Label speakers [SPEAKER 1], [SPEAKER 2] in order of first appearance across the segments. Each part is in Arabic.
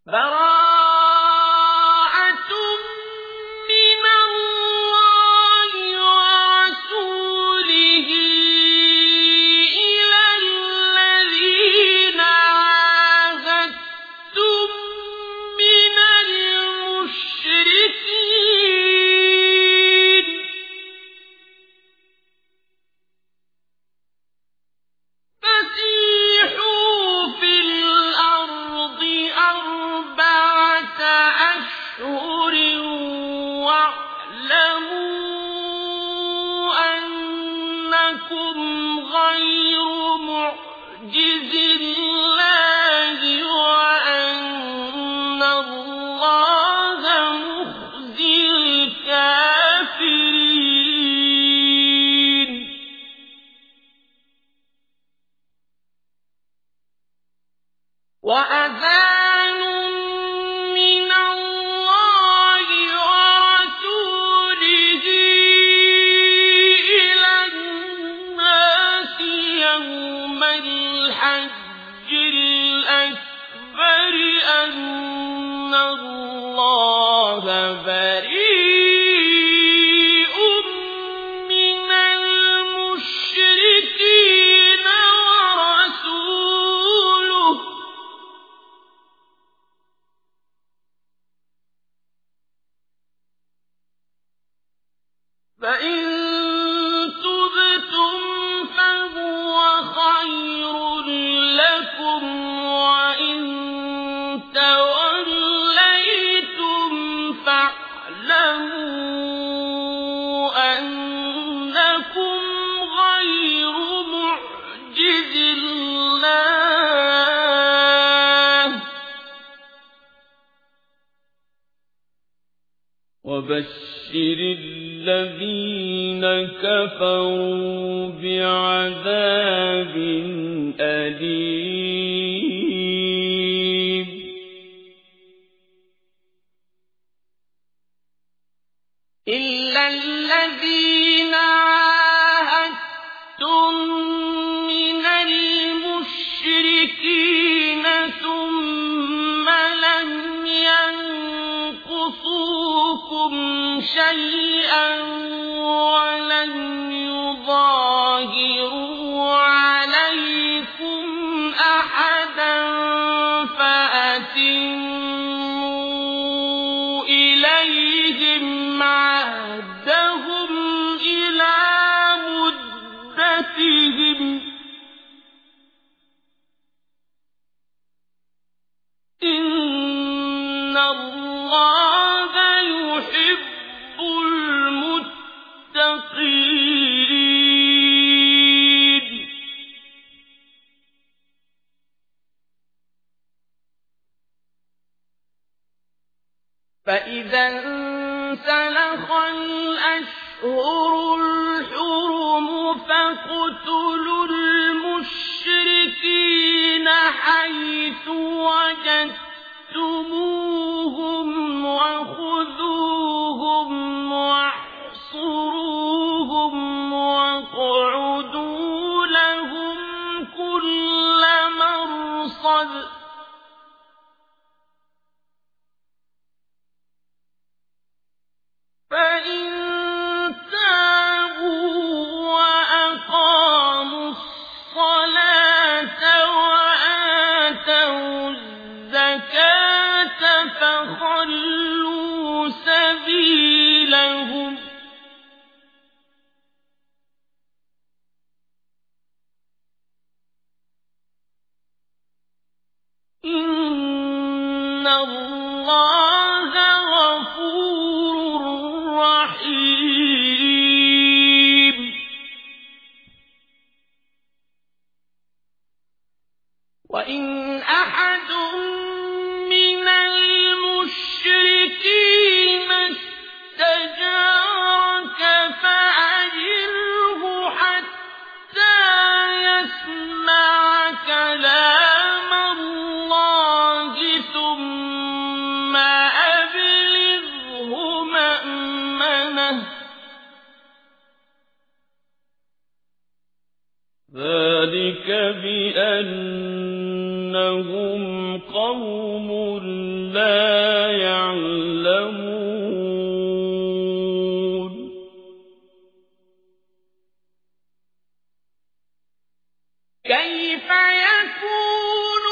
[SPEAKER 1] براءة من الله ورسوله إلى الذين عاهدتم من المشركين فسيحوا في الأرض أربعة أشهر واعلموا أنكم غير معجز الله وأن الله مخزي الكافرين وأذان من الله ورسوله إلى الناس يوم الحج الأكبر أن الله بريء من المشركين ورسوله فإن تبتم فهو خير لكم وإن توليتم فاعلموا أنكم غير معجز الله وبشر الذين كفروا بعذاب أليم إلا الذين عاهدتم من المشركين ثم لم ينقصوكم شيئا ولن يظاهروا عليكم أحدا فأتموا إليهم عهدهم إلى مدتهم إن الله يحب المتقين فإذا انسلخ الأشهر الحرم فاقتلوا المشركين حيث وجدتموهم وخذوهم واحصروهم واقعدوا لهم كل مرصد فإن تابوا وأقاموا الصلاة وآتوا الزكاة فخلوا سبيلهم إن الله غفور رحيم وإن أحد من المشركين استجارك فأجره حتى يسمع كلام الله ثم لا يعلمون كيف يكون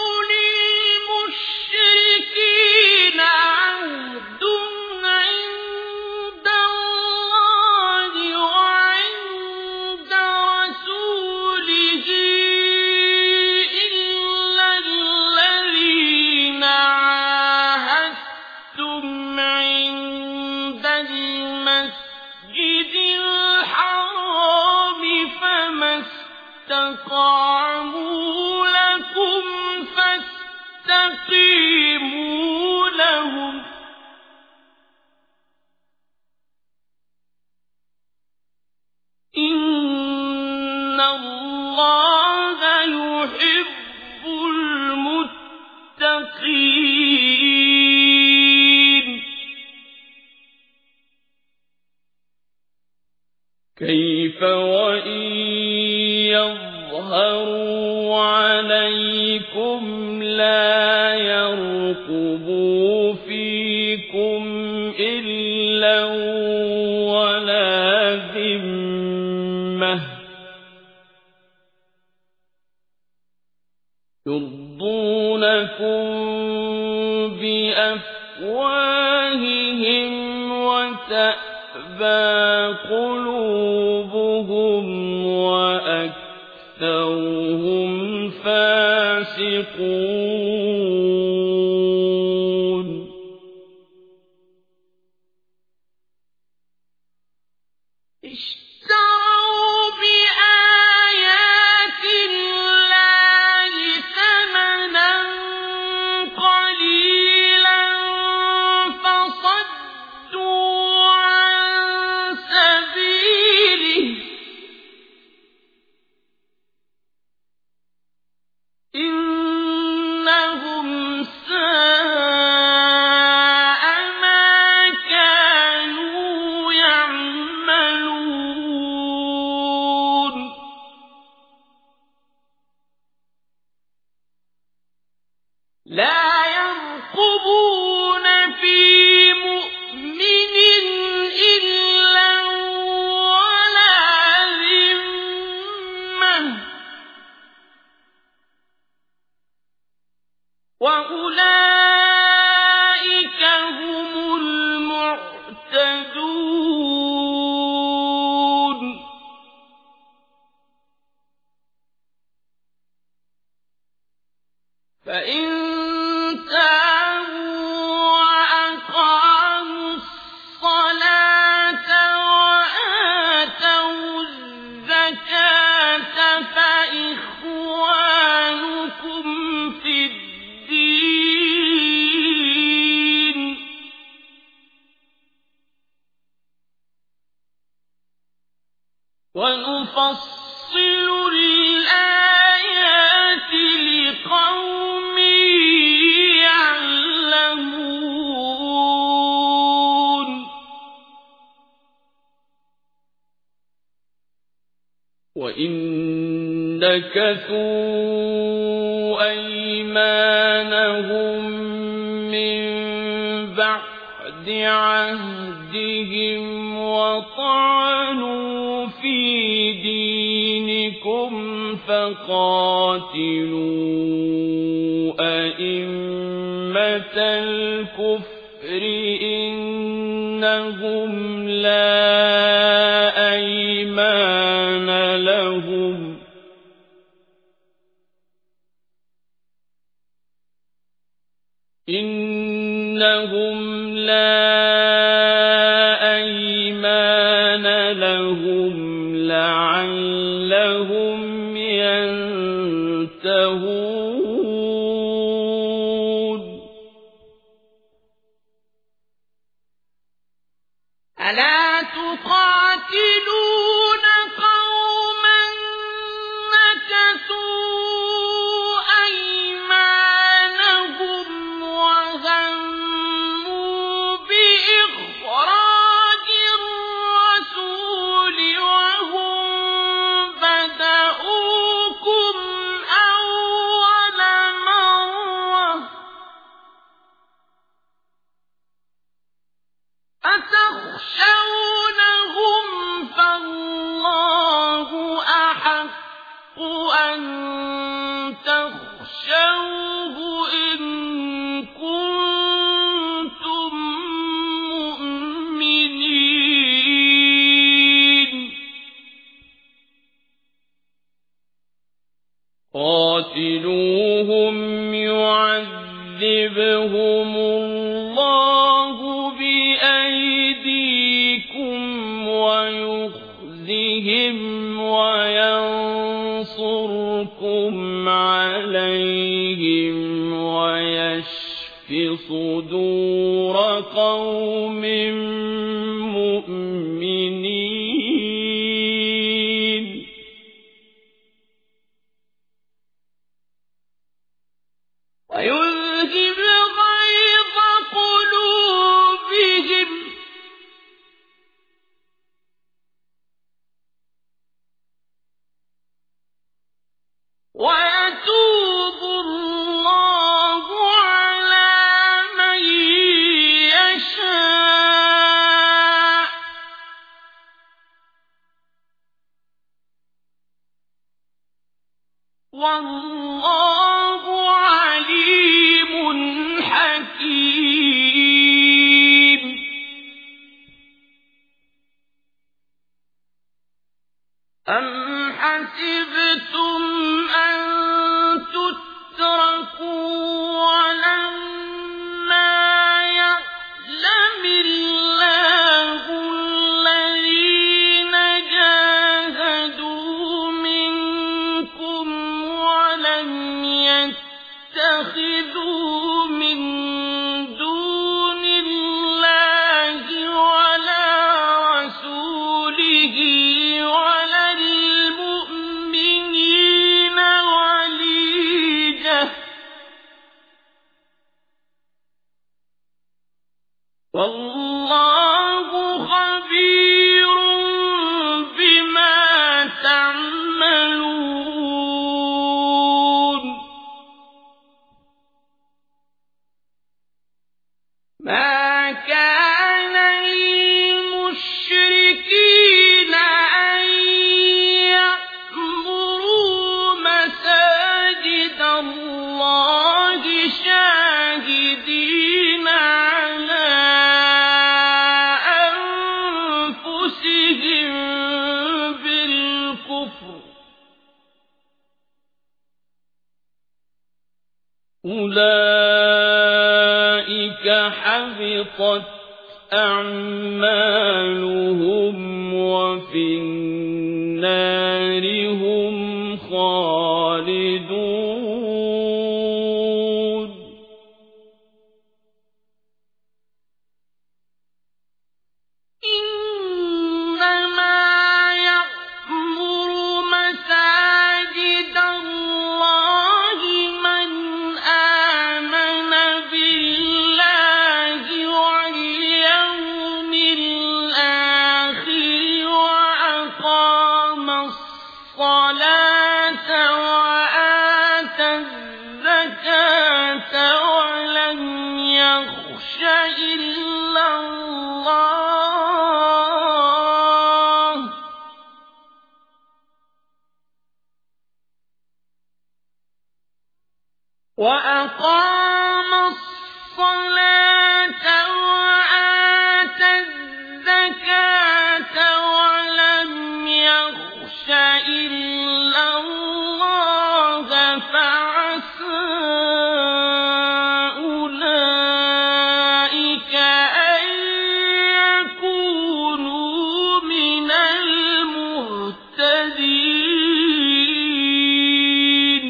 [SPEAKER 1] للمشركين عهد عند الله وعند رسوله إلا الذين عاهدتم عند المسجد الحرام فما استقاموا لكم فاستقيموا لهم إن الله يحب المتقين كيف وإن يظهروا عليكم لا يرقبوا فيكم إلا ولا ذمة يرضونكم بأفواههم وتأبى قلوبهم وأكثرهم فاسقون اشتروا بآيات الله ثمنا قليلا فصدوا عن سبيله إنهم ساء ما كانوا يعملون لا يرقبون في مؤمن إلا ولا ذمة وأولئك هم المعتدون فإن تابوا وأقاموا الصلاة وآتوا الزكاة فإخوانكم في الدين ونفصل الآيات لقوم يعلمون وإن نكثوا أيمانهم من بعد عهدهم وطعنوا في دينكم فقاتلوا أئمة الكفر إنهم لا أيمان لهم لعلهم ينتهون ألا تقاتلون قوما نكثوا أيمانهم وهموا بإخراج الرسول وهم بدأوكم أول مرة الله بأيديكم ويخزهم وينصركم عليهم ويشف صدور قوم مؤمنين ويذهب غيظ قلوبهم ويتوب الله على من يشاء والله عليم حكيم أم حسبتم أن تتركوا ولما يعلم الله الذين جاهدوا منكم ولم يتخذوا من دون الله ولا رسوله ولا المؤمنين وليجة والله خبير بما تعملون ما كان للمشركين أن يأمروا مساجد الله شاهدين على أنفسهم بالكفر أولئك حبطت أعمالهم وفي النار هم خالدون إنما يعمر مساجد الله من آمن بالله واليوم الآخر وأقام الصلاة وآتى الزكاة ولم يخش إلا الله وأقام الصلاة وآتى الزكاة ولم يخش إلا الله فعسى أولئك أن يكونوا من المهتدين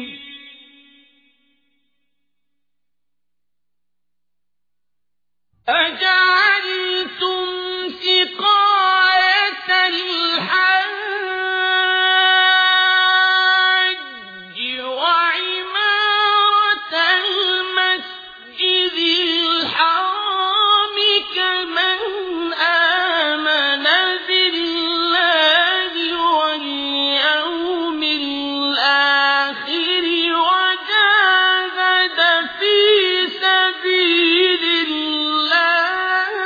[SPEAKER 1] أجعلتم سقاية الحاج وعمارة المسجد الحرام كمن آمن بالله واليوم الآخر وجاهد في سبيل الله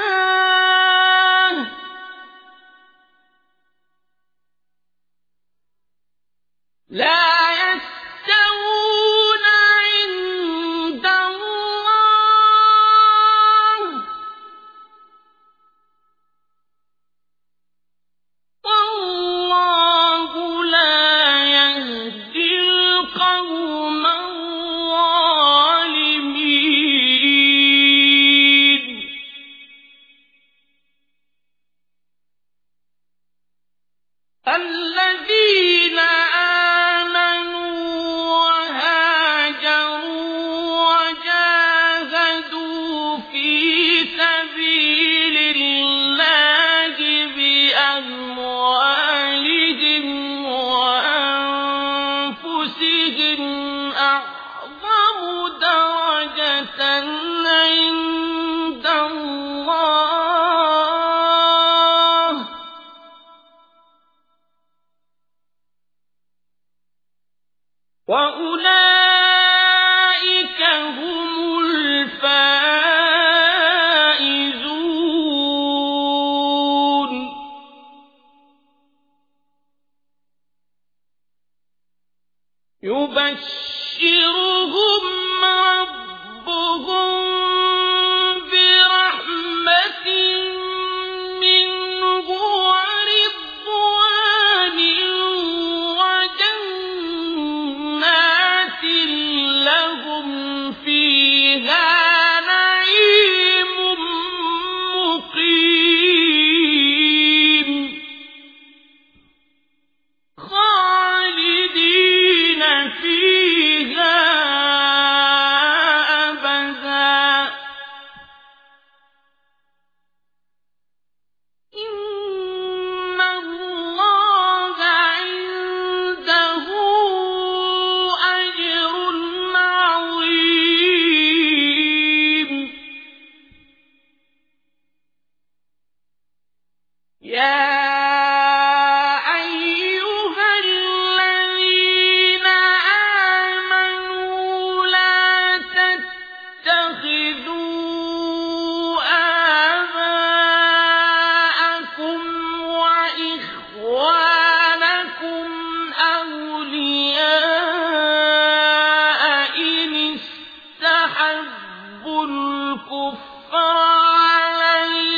[SPEAKER 1] على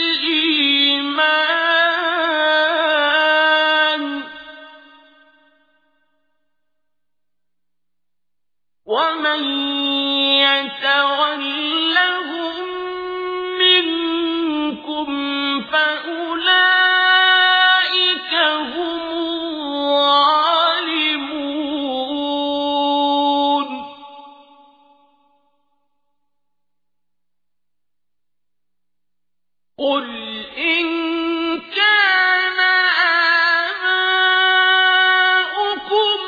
[SPEAKER 1] الإيمان ومن يتولهم منكم فأولئك هم الظالمون قل إن كان آباؤكم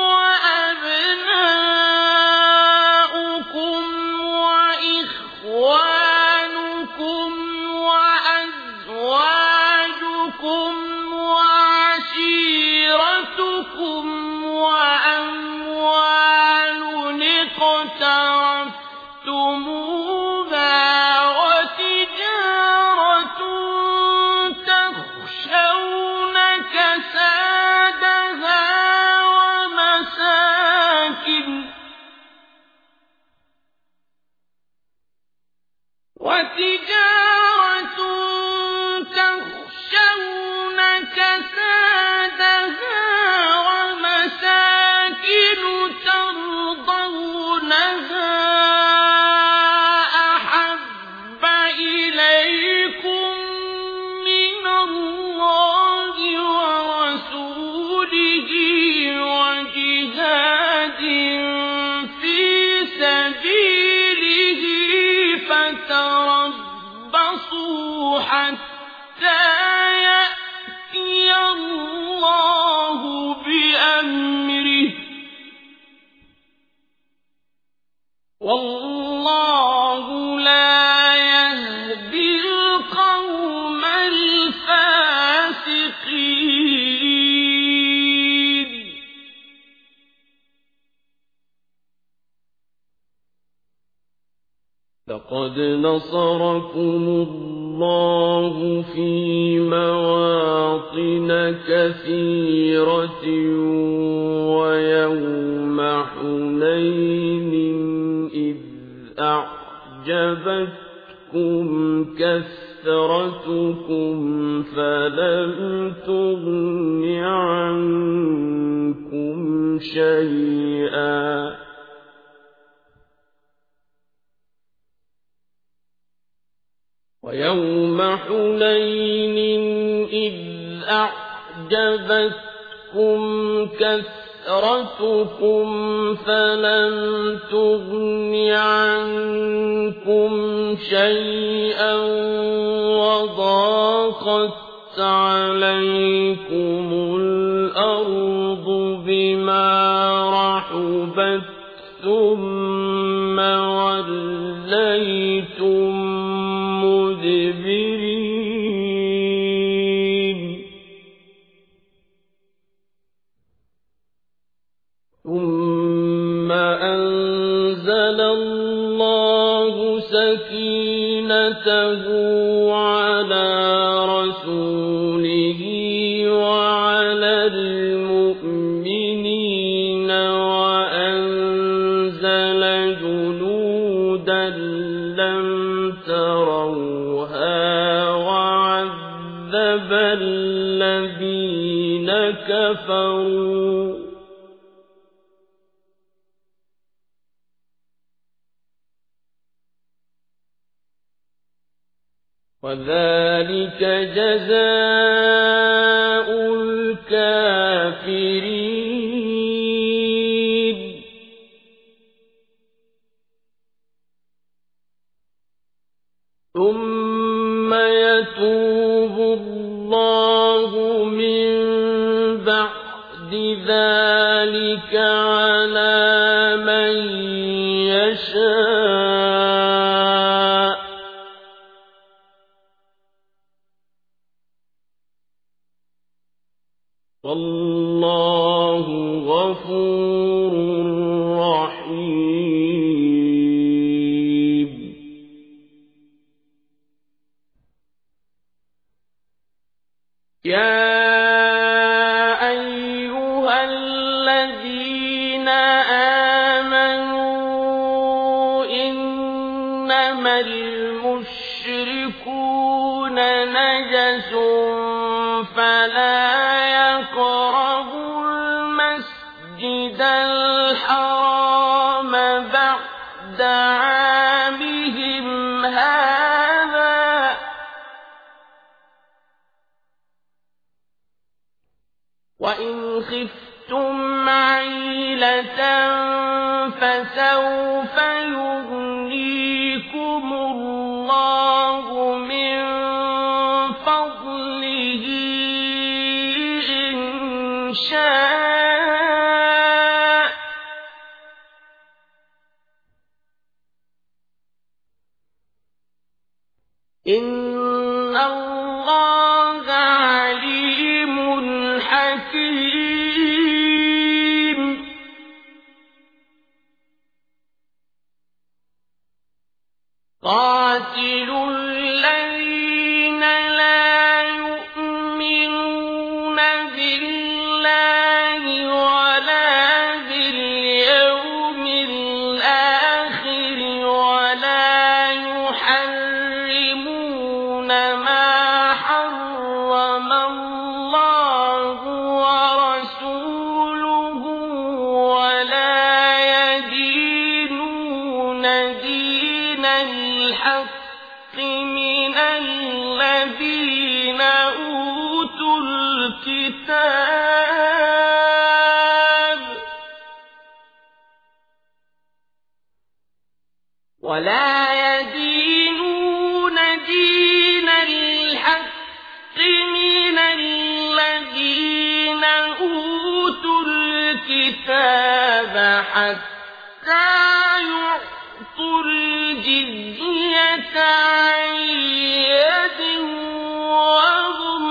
[SPEAKER 1] وأبناؤكم وإخوانكم وأزواجكم وعشيرتكم وأموال اقترفتموها وتجارة تخشون كسادها ومساكن ترضونها أحب إليكم من الله ورسوله وجهاد في سبيله فتربصوا حتى يأتي الله بأمره والله لا يهدي القوم الفاسقين لقد نصركم الله في مواطن كثيرة ويوم حنين إذ أعجبتكم كثرتكم فلم تغن عنكم شيئا ويوم حنين إذ أعجبتكم كثرتكم فلم تغن عنكم شيئا وضاقت عليكم الأرض بما رحبت ثم وليتم مدبرين ثم أنزل الله سكينته على رسوله وعلى المؤمنين وأنزل جنودا لم تروها وعذب الذين كفروا وذلك جزاء الكافرين ثم يتوب الله من بعد ذلك على من يشاء والله غفور رحيم يا أيها الذين آمنوا إنما المشركون المشركون نجس فلا يقربوا المسجد الحرام بعد عامهم هذا وإن خفتم عيلة فسوف يغنيكم الله من فضله إن شاء إن الله عليم حكيم قاتلوا الذين لا يؤمنون بالله ولا باليوم الآخر ولا يحرمون ما حرم الله ورسوله ولا يدينون دين الحق من الذين أوتوا الكتاب حتى يعطوا الجزية عن يد وهم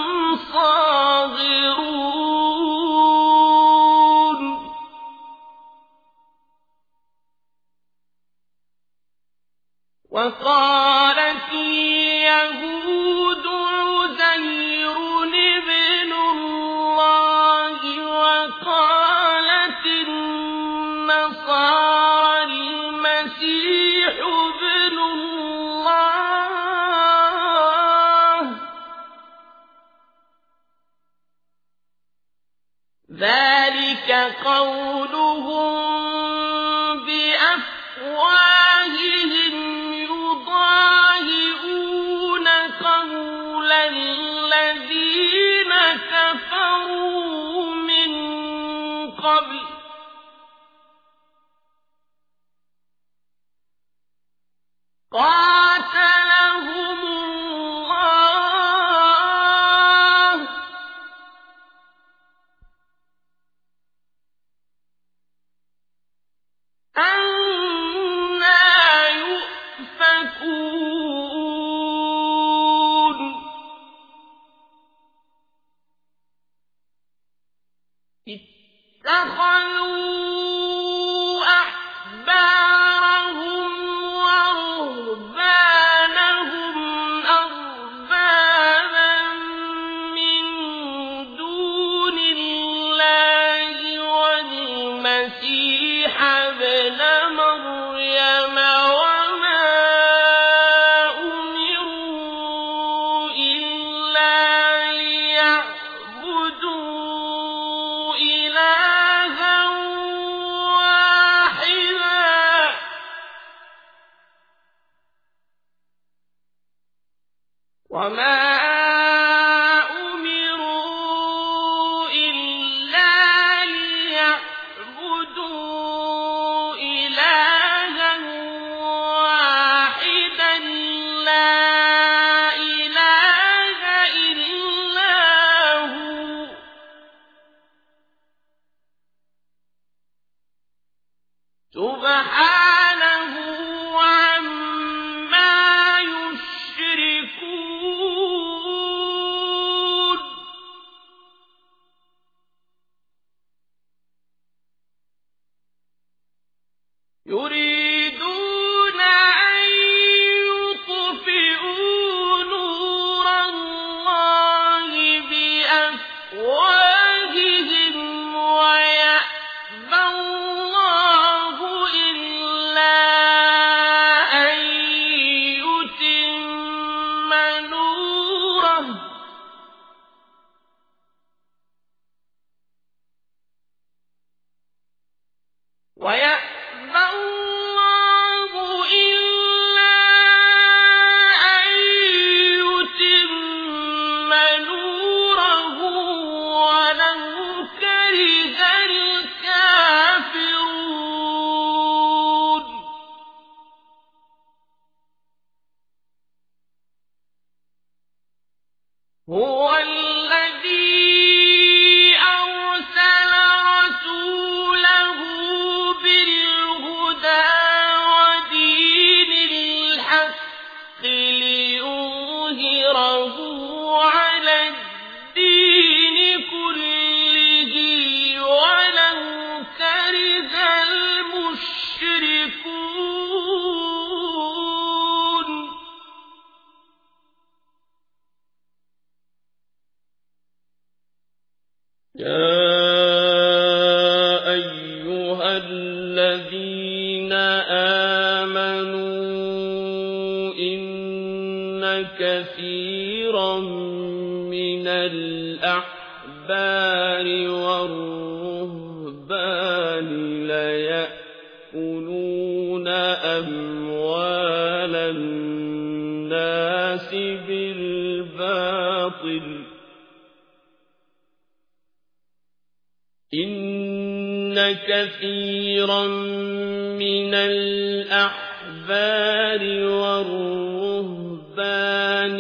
[SPEAKER 1] صاغرون وقالت اليهود عزير ابن الله وقالت النصارى المسيح ابن الله ذلك قولهم بأفواههم يضاهئون قول الذين كفروا من قبل قاتلهم الله أنى يؤفكون اتخذوا أحبارهم ورهبانهم أربابا من دون الله والمسيح ابن مريم وما أمروا إلا ليعبدوا إلها واحدا وما أمروا إلا ليعبدوا إلها واحدا لا إله إلا هو سبحانه عما يشركون هو الذي أرسل رسوله بالهدى ودين الحق ليظهره على الدين كله ولو كره المشركون يا أيها الذين آمنوا إن كثيرا من الأحبار والرهبان ليأكلون أموال الناس بالباطل إن كثيرا من الأحبار والرهبان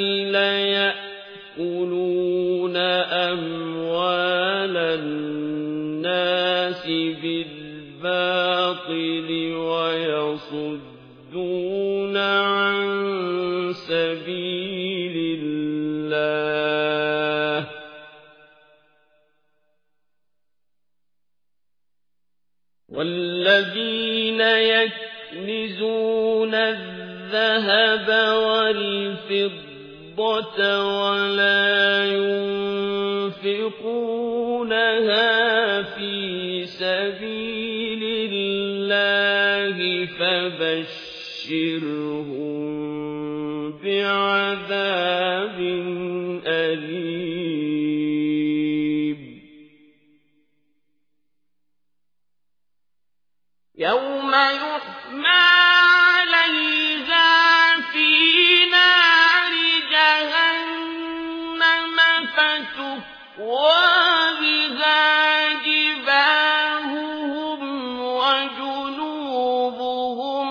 [SPEAKER 1] ليأكلون أموال الناس بالباطل ويصدون عن سبيل الله والذين يكنزون الذهب والفضة ولا ينفقونها في سبيل الله فبشرهم بعذاب أليم يوم يحمى عليها في نار جهنم فتكوى بها جباههم وجنوبهم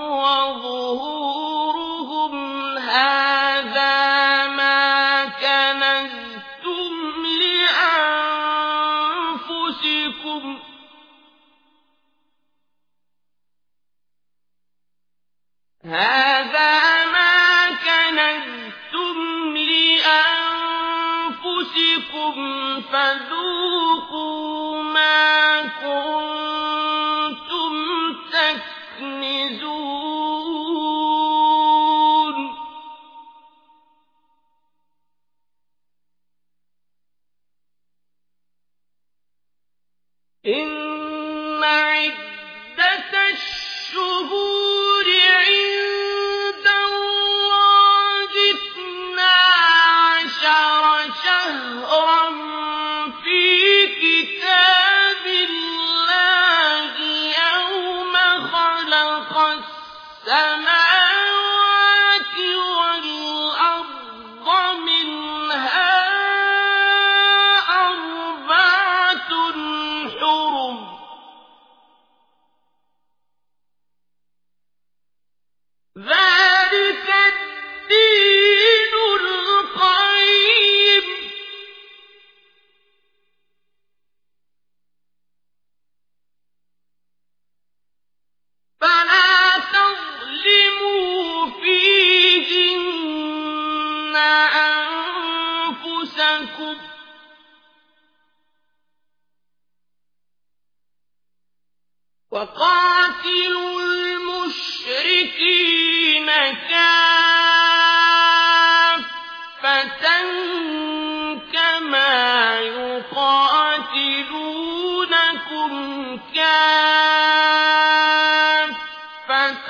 [SPEAKER 1] وظهورهم هذا ما كنزتم لأنفسكم هذا ما كنزتم لأنفسكم فذوقوا ما كنتم تكنزون إن عدة الشهور عند الله 12 شهرا في كتاب الله يوم خلق السماوات والأرض منها أربعة حرم ذلك الدين القيم فلا تظلموا فيهن أنفسكم وقاتلوا المشركين كافة كما يقاتلونكم كافة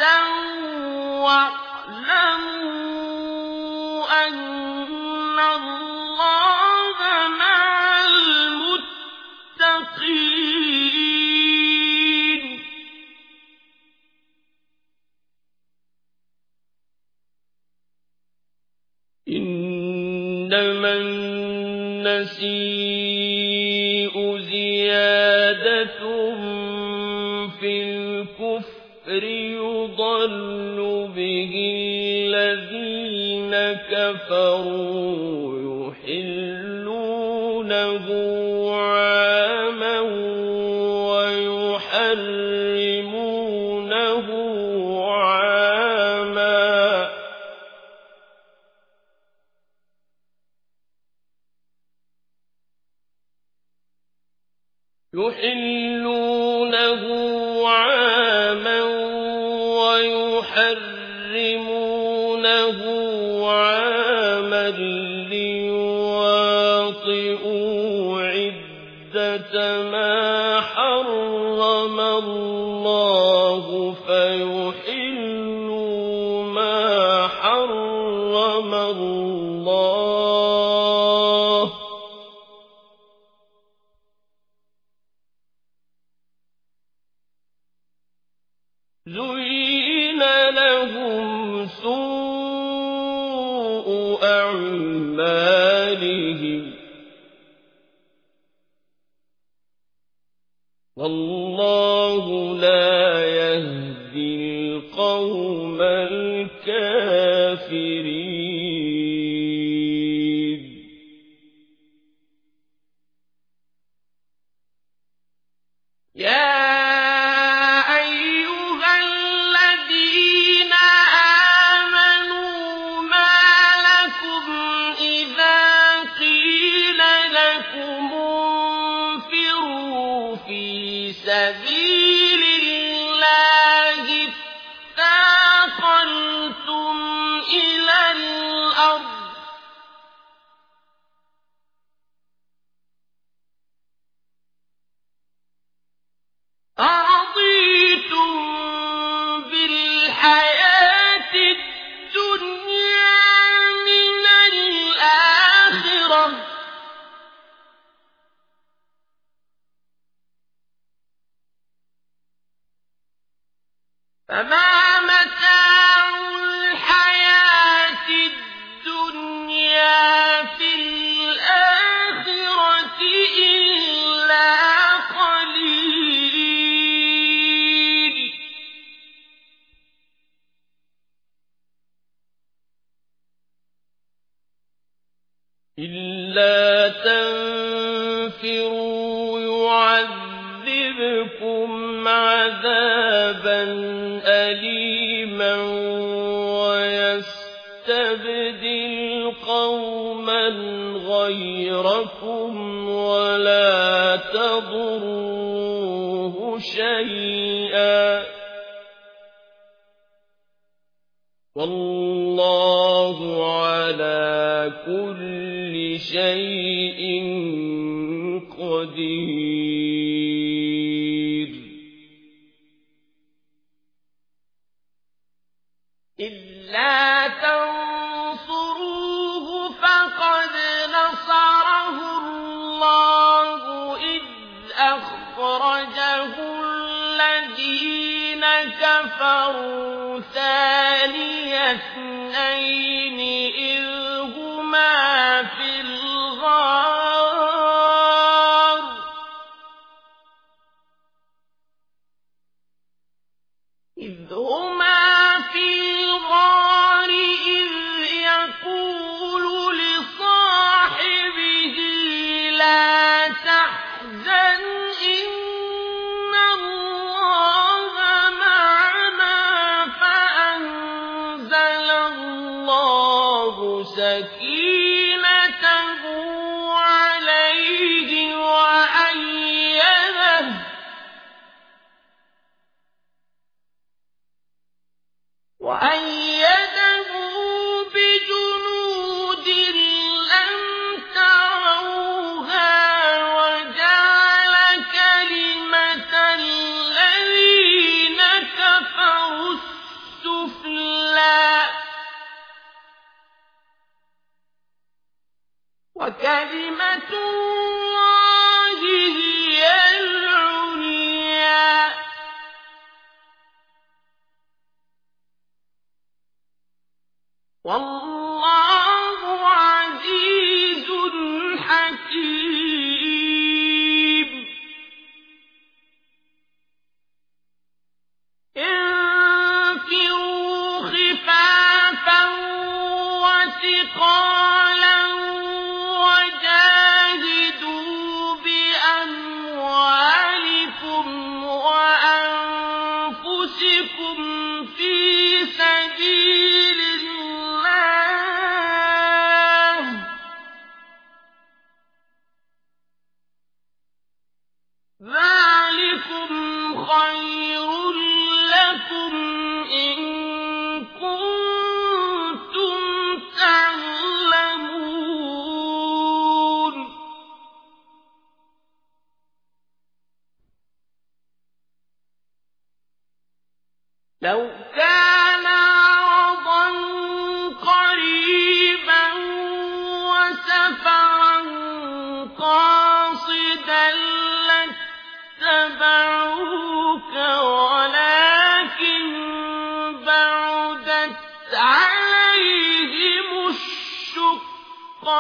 [SPEAKER 1] واعلموا أن الله مع المتقين إنما النسيء زيادة في الكفر يضل به الذين كفروا يحلونه عاما ويحرمونه عاما ليواطئوا عدة ما حرم الله فيحلوا ما حرم الله زين لهم سوء أعمالهم والله لا يهدي القوم الكافرين يا سبيل الله اثاقلتم إلى الأرض أرضيتم بالحياة الدنيا من الآخرة فما متاع الحياة الدنيا في الآخرة إلا قليل إلا تنفروا يعذبكم عذابا أليما ويستبدل قوما غيركم ولا تضروه شيئا والله على كل شيء قدير إلا تنصروه فقد نصره الله إذ أخرجه الذين كفروا ثاني اثنين إذ هما في الغار إذ يقول لصاحبه لا تحزن إن الله معنا فأنزل الله سكينته عليه وأيده بجنود لم تروها وجعل كلمة الذين كفروا السفلى وكلمة الله هي العليا والله عزيز حكيم انفروا خفافا وثقالا اتَّبَعُوكَ وَلَٰكِن بَعُدَتْ عَلَيْهِمُ الشُّقَّةُ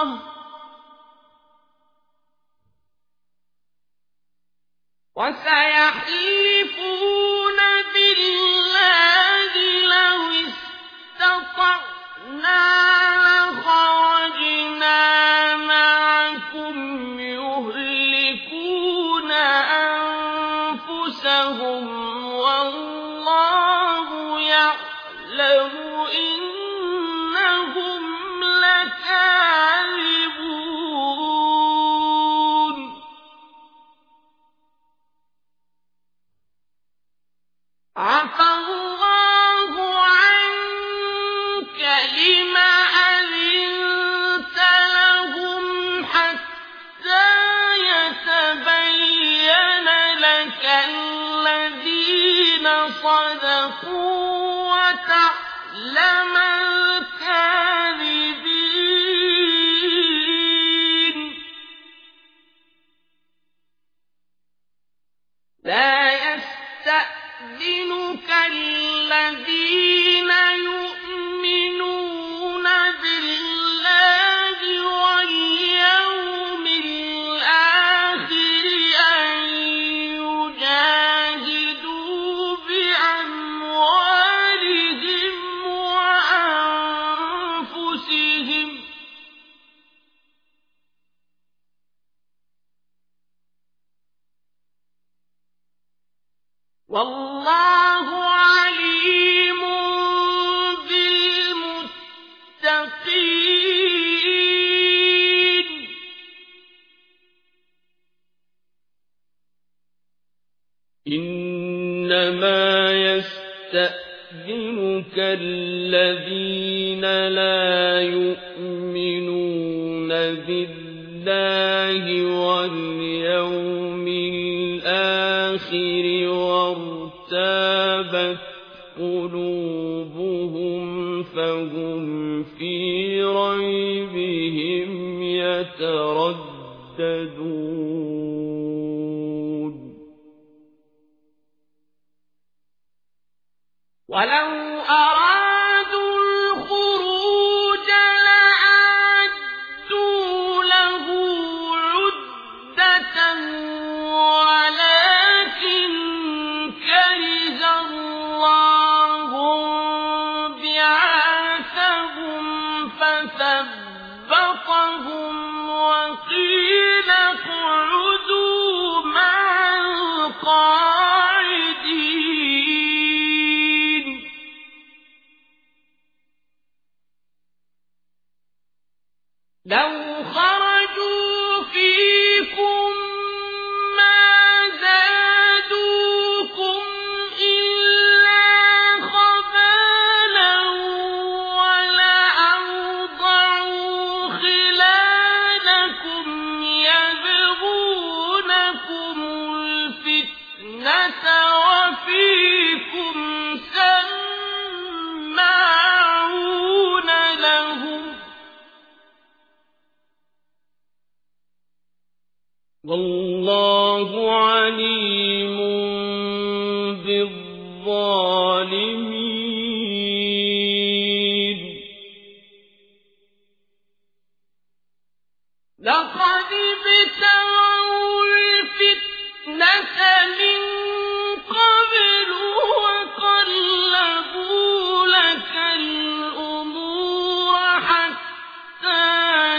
[SPEAKER 1] وَسَيَحْلِفُونَ بِاللَّهِ لَوِ اسْتَطَعْنَا لَخَرَجْنَا مَعَكُمْ يُهْلِكُونَ أَنفُسَهُمْ وَاللَّهُ يَعْلَمُ إِنَّهُمْ لَكَاذِبُونَ عَفَا اللَّهُ عَنكَ لِمَ أَذِنتَ لَهُمْ حَتَّىٰ يَتَبَيَّنَ لَكَ الَّذِينَ صَدَقُوا وَتَعْلَمَ الْكَاذِبِينَ لَا يَسْتَأْذِنُكَ الَّذِينَ يُؤْمِنُونَ بِاللَّهِ وَالْيَوْمِ الْآخِرِ أَن يُجَاهِدُوا بِأَمْوَالِهِمْ وَأَنفُسِهِمْ ۗ وَاللَّهُ عَلِيمٌ بِالْمُتَّقِينَ إِنَّمَا يَسْتَأْذِنُكَ الَّذِينَ لَا يُؤْمِنُونَ بِاللَّهِ وَالْيَوْمِ الْآخِرِ وَارْتَابَتْ قُلُوبُهُمْ فَهُمْ فِي رَيْبِهِمْ يَتَرَدَّدُونَ وَلَوْ أَرَادُوا الْخُرُوجَ لَأَعَدُّوا لَهُ عُدَّةً وَلَٰكِن كَرِهَ اللَّهُ بِعَاثَهُمْ فَثَبَّطَهُمْ وَقِيلَ اقْعُدُوا مَعَ الْقَاعِدِينَ لَوْ خَرَجُوا فِيكُم مَّا زَادُوكُمْ إِلَّا خَبَالًا وَلَأَوْضَعُوا خِلَالَكُمْ يَبْغُونَكُمُ الْفِتْنَةَ وَفِيكُمْ سَمَّاعُونَ لَهُمْ ۗ وَاللَّهُ عَلِيمٌ بِالظَّالِمِينَ لَقَدِ ابْتَغَوُا الْفِتْنَةَ مِن قَبْلُ وَقَلَّبُوا لَكَ الْأُمُورَ حَتَّىٰ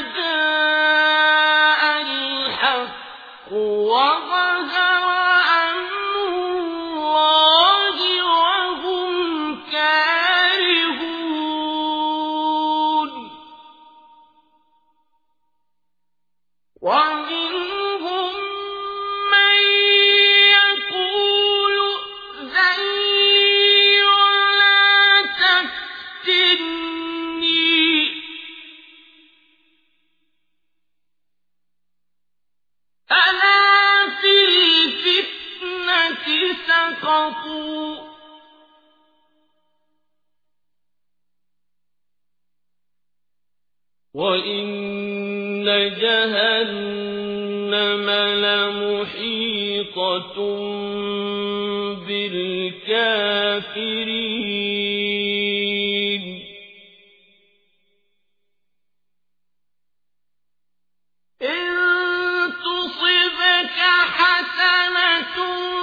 [SPEAKER 1] جَاءَ الْحَقُّ وَظَهَرَ أَمْرُ اللَّهِ وَهُمْ كَارِهُونَ وَمِنْهُم مَّن يَقُولُ ائْذَن لِّي وَلَا تَفْتِنِّي ۚ أَلَا فِي الْفِتْنَةِ سَقَطُوا ۗ وَإِنَّ جَهَنَّمَ لَمُحِيطَةٌ مُحِيطَةٌ بِالْكَافِرِينَ إِن تُصِبْكَ حَسَنَةٌ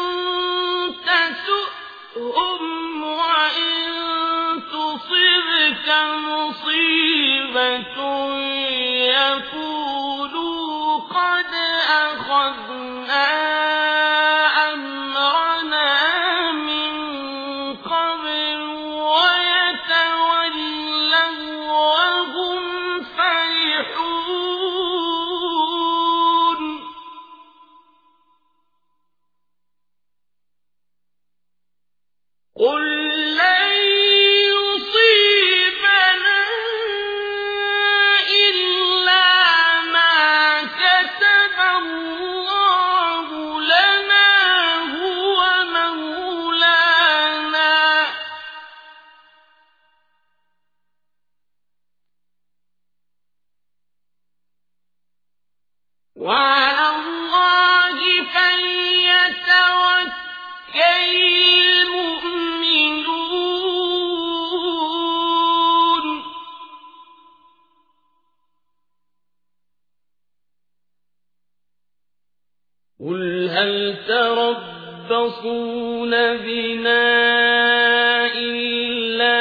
[SPEAKER 1] تَسُؤْهُمْ وَإِن تُصِبْكَ مُصِيبَةٌ يَقُولُوا قَدْ أَخَذْنَا أَمْرَنَا مِن قَبْلُ وَيَتَوَلَّوْا وَهُمْ فَرِحُونَ قُل لَّن يُصِيبَنَا إِلَّا مَا كَتَبَ اللَّهُ لَنَا هُوَ مَوْلَانَا وَعَلَى اللَّهِ فَلْيَتَوَكَّلِ الْمُؤْمِنُونَ قُلْ هَلْ تَرَبَّصُونَ بِنَا إِلَّا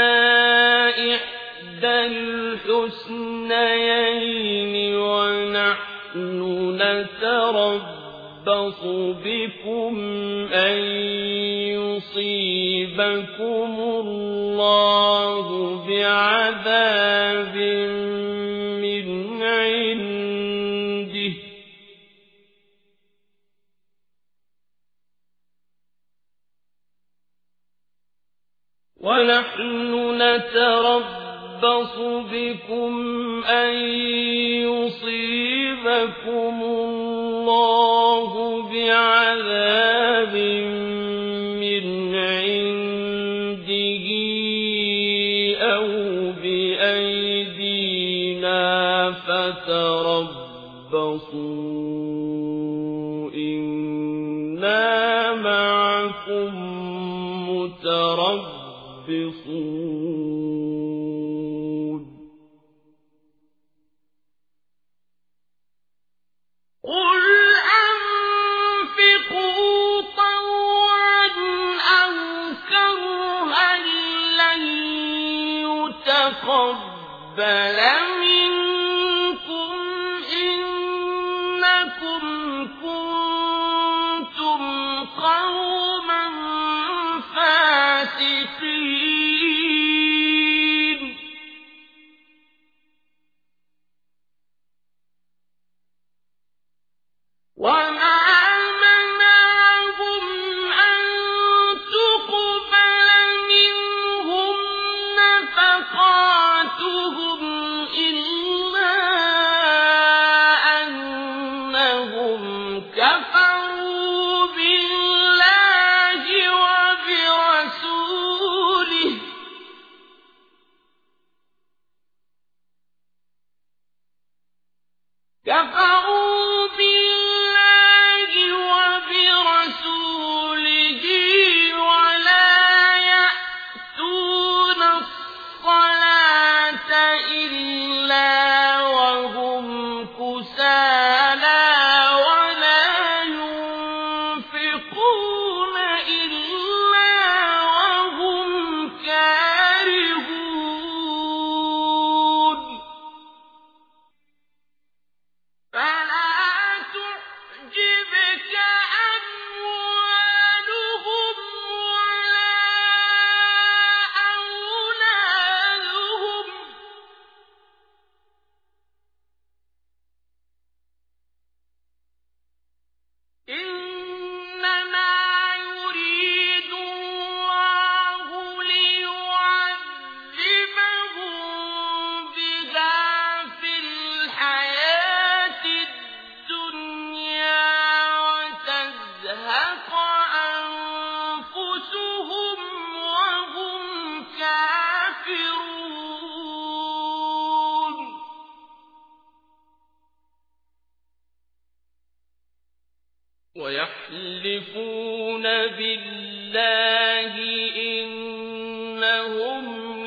[SPEAKER 1] إِحْدَى الْحُسْنَيَيْنِ وَنَحْنُ نَتَرَبَّصُ بِكُمْ أَن يُصِيبَكُمُ اللَّهُ بِعَذَابٍ مِّنْ عِندِهِ وَنَحْنُ نَتَرَبَّصُ بِكُمْ أَن يُصِيبَكُمُ اللَّهُ بِعَذَابٍ مِّنْ عِندِهِ أَوْ بِأَيْدِينَا فَتَرَبَّصُوا إِنَّا مَعَكُمْ مُتَرَبِّصُونَ قُلْ أَنفِقُوا طَوْعًا أَوْ كَرْهًا لَّن يُتَقَبَّلَ مِنكُمْ إِنَّكُمْ كُنتُمْ قَوْمًا فَاسِقِينَ وَمَا مَنَعَهُمْ أَن تُقْبَلَ مِنْهُمْ نَفَقَاتُهُمْ إِلَّا أَنَّهُمْ كَفَرُوا بِاللَّهِ وَبِرَسُولِهِ وَلَا يَأْتُونَ الصَّلَاةَ إِلَّا وَهُمْ كُسَالَىٰ وَلَا يُنفِقُونَ إِلَّا وَهُمْ كَارِهُونَ فَلَا يحلفون بالله إنهم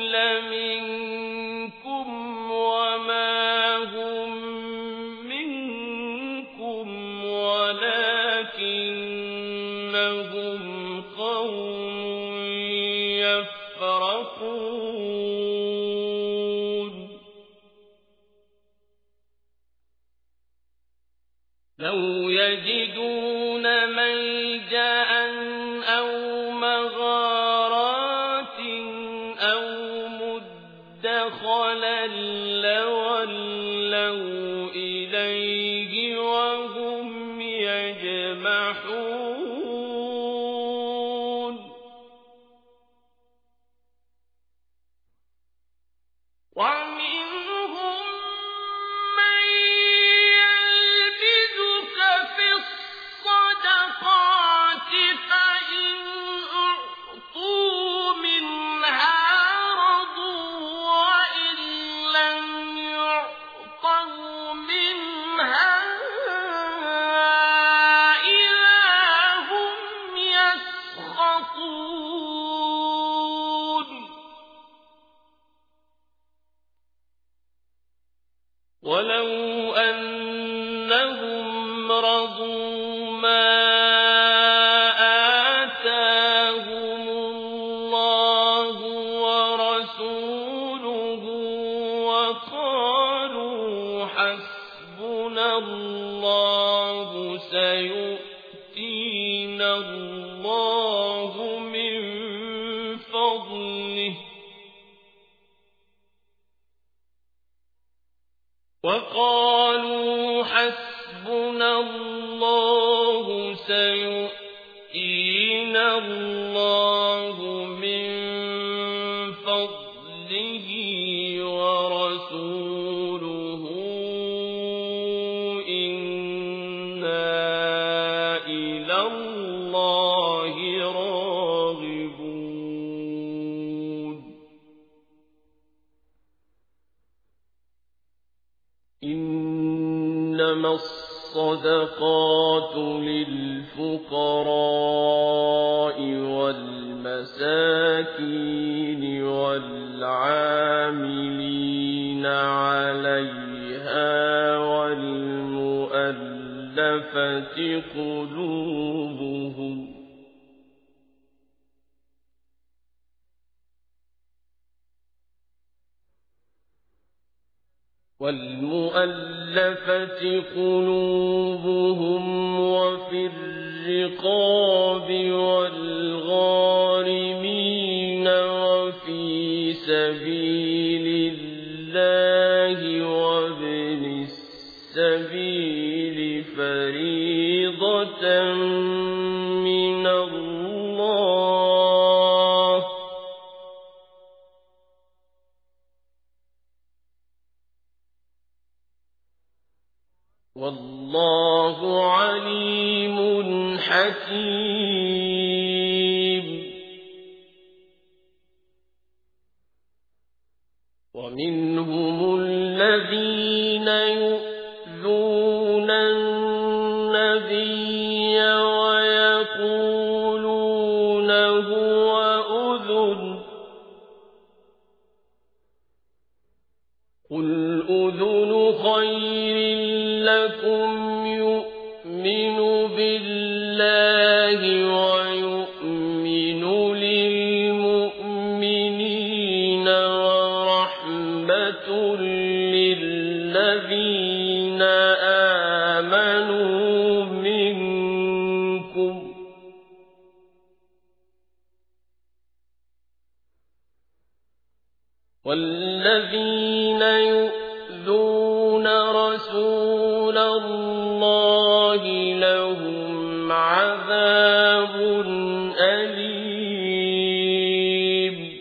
[SPEAKER 1] لمنكم وما هم منكم ولكنهم قوم يفرقون لو يجدون ملجأ أو مغارات أو مدخلا لولوا إليه وهم يجمحون ومنهم من يلبسك في الصدقات فإن أعطوا منها رضوا وإن لم يعطوا منها إذا هم يسخطون ولو أنهم رضوا ما آتاهم الله ورسوله وقالوا حسبنا الله سيؤتينا الله من فضله وقالوا حسبنا الله سيؤتينا الله من فضله ورسوله إنا إلى الله راغبون إنما الصدقات للفقراء والمساكين والعاملين عليها والمؤلفة قلوبهم وفي الرقاب والغارمين وفي سبيل الله وابن السبيل فريضة من الله والله عليم حكيم ومنهم الذين يؤذون النبي ويقولون هو أذن قل أذن خير لكم يؤمن بالله ويؤمن للمؤمنين ورحمة للذين آمنوا منكم والذين يؤذون رسول الله لهم عذاب أليم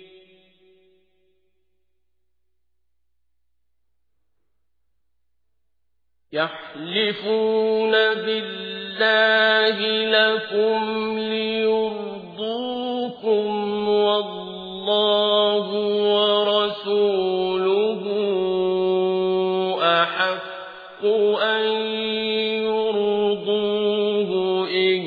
[SPEAKER 1] يحلفون بالله لكم ليرضوكم والله ورسوله أحق أن يرضوه إن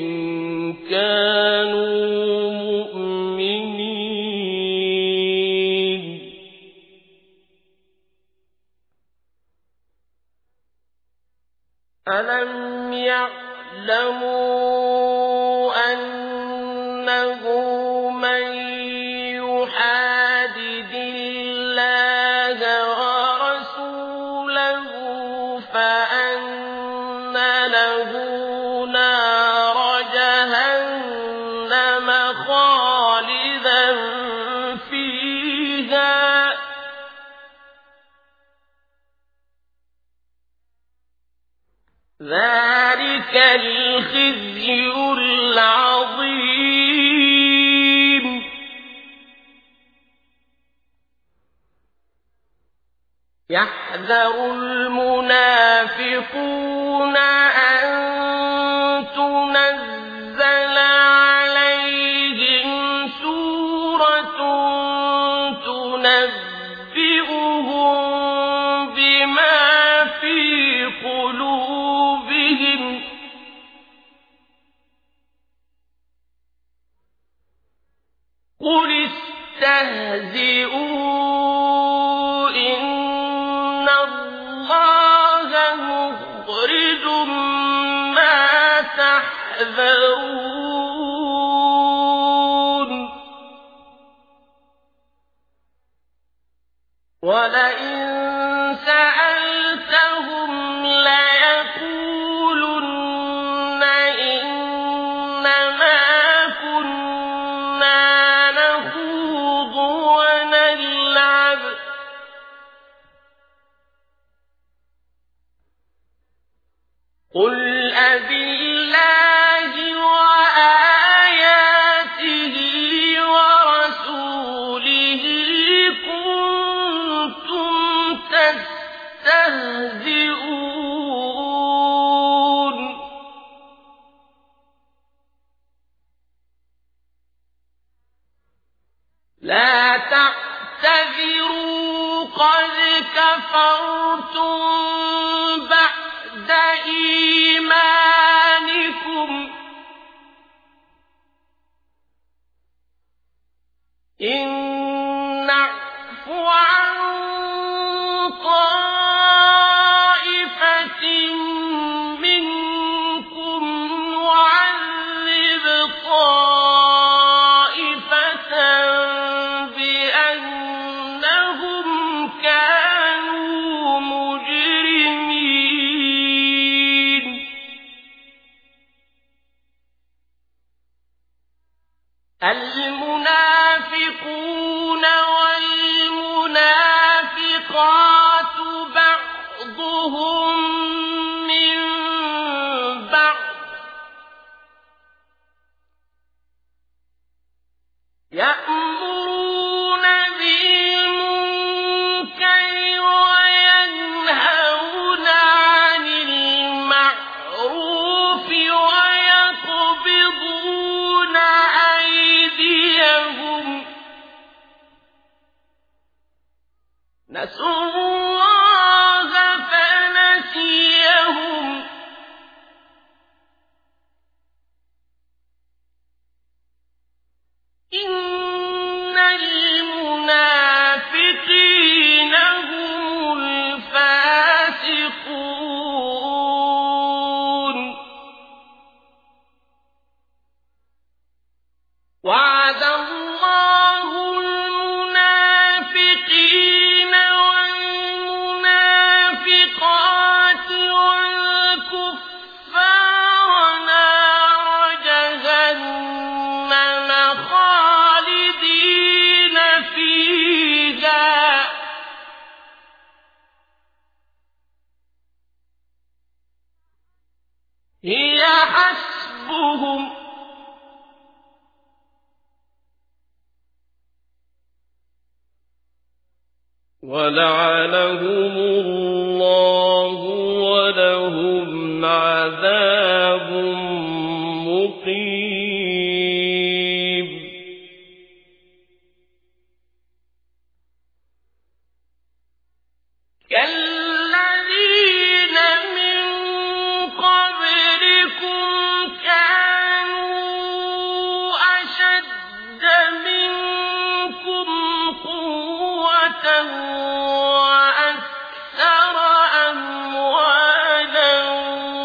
[SPEAKER 1] ألم يعلموا أنه من يحادد الله ورسوله فأن له نار جهنم خالدا فيها ذلك الخزي العظيم يحذر المنافقون أن تنزل عليهم سورة تنبئهم بما في قلوبهم قل استهزئوا إن الله مخرج ما تحذرون ولئن سألتهم ليقولن إنما كنا نخوض ونلعب قل أبالله وآياته ورسوله كنتم تستهزئون لا تعتذروا قد كفرتم بعد إيمانكم إن نعف عن طائفة منكم نعذب طائفة بأنهم كانوا مجرمين المنافقون والمنافقات بعضهم من بعض يأمرون بالمنكر وينهون عن المعروف ويقبضون أيديهم نسوا الله فنسيهم إن المنافقين هم الفاسقون وعد الله المنافقين والمنافقات والكفار نار جهنم خالدين فيها هي حسبهم ولعنهم الله ولهم عذاب مقيم كالذين من قبلكم كانوا أشد منكم قوة وأكثر أموالا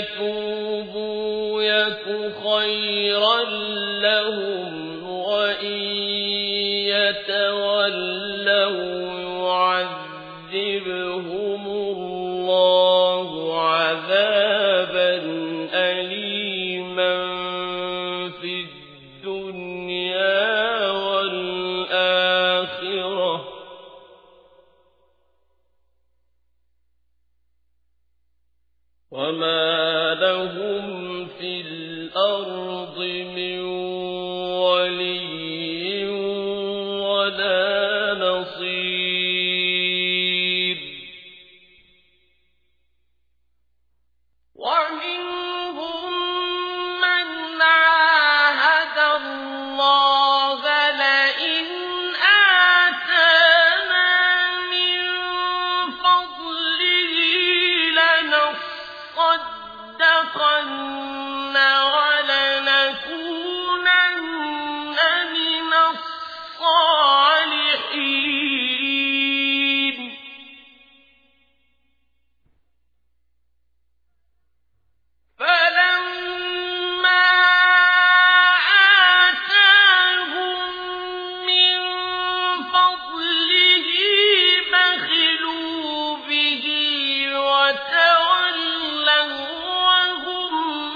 [SPEAKER 1] يتوبوا يك خيرا لهم وإن يتولوا يعذبهم الله عذابا أليما في الدنيا والآخرة وما لهم في الأرض من ولي ولا نصير ومنهم من عاهد الله لئن آتانا من فضله لنصدقن ولنكونن من الصالحين فلما آتاهم من فضله بخلوا به وتولوا وهم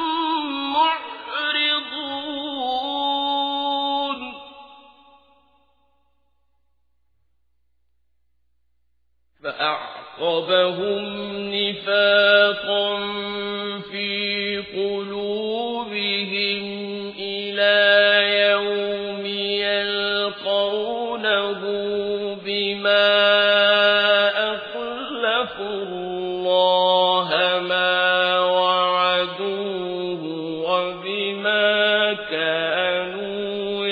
[SPEAKER 1] معرضون فأعقبهم نفاقا في قلوبهم إلى يوم يلقونه بما أخلفوا الله ما وعدوه وبما كانوا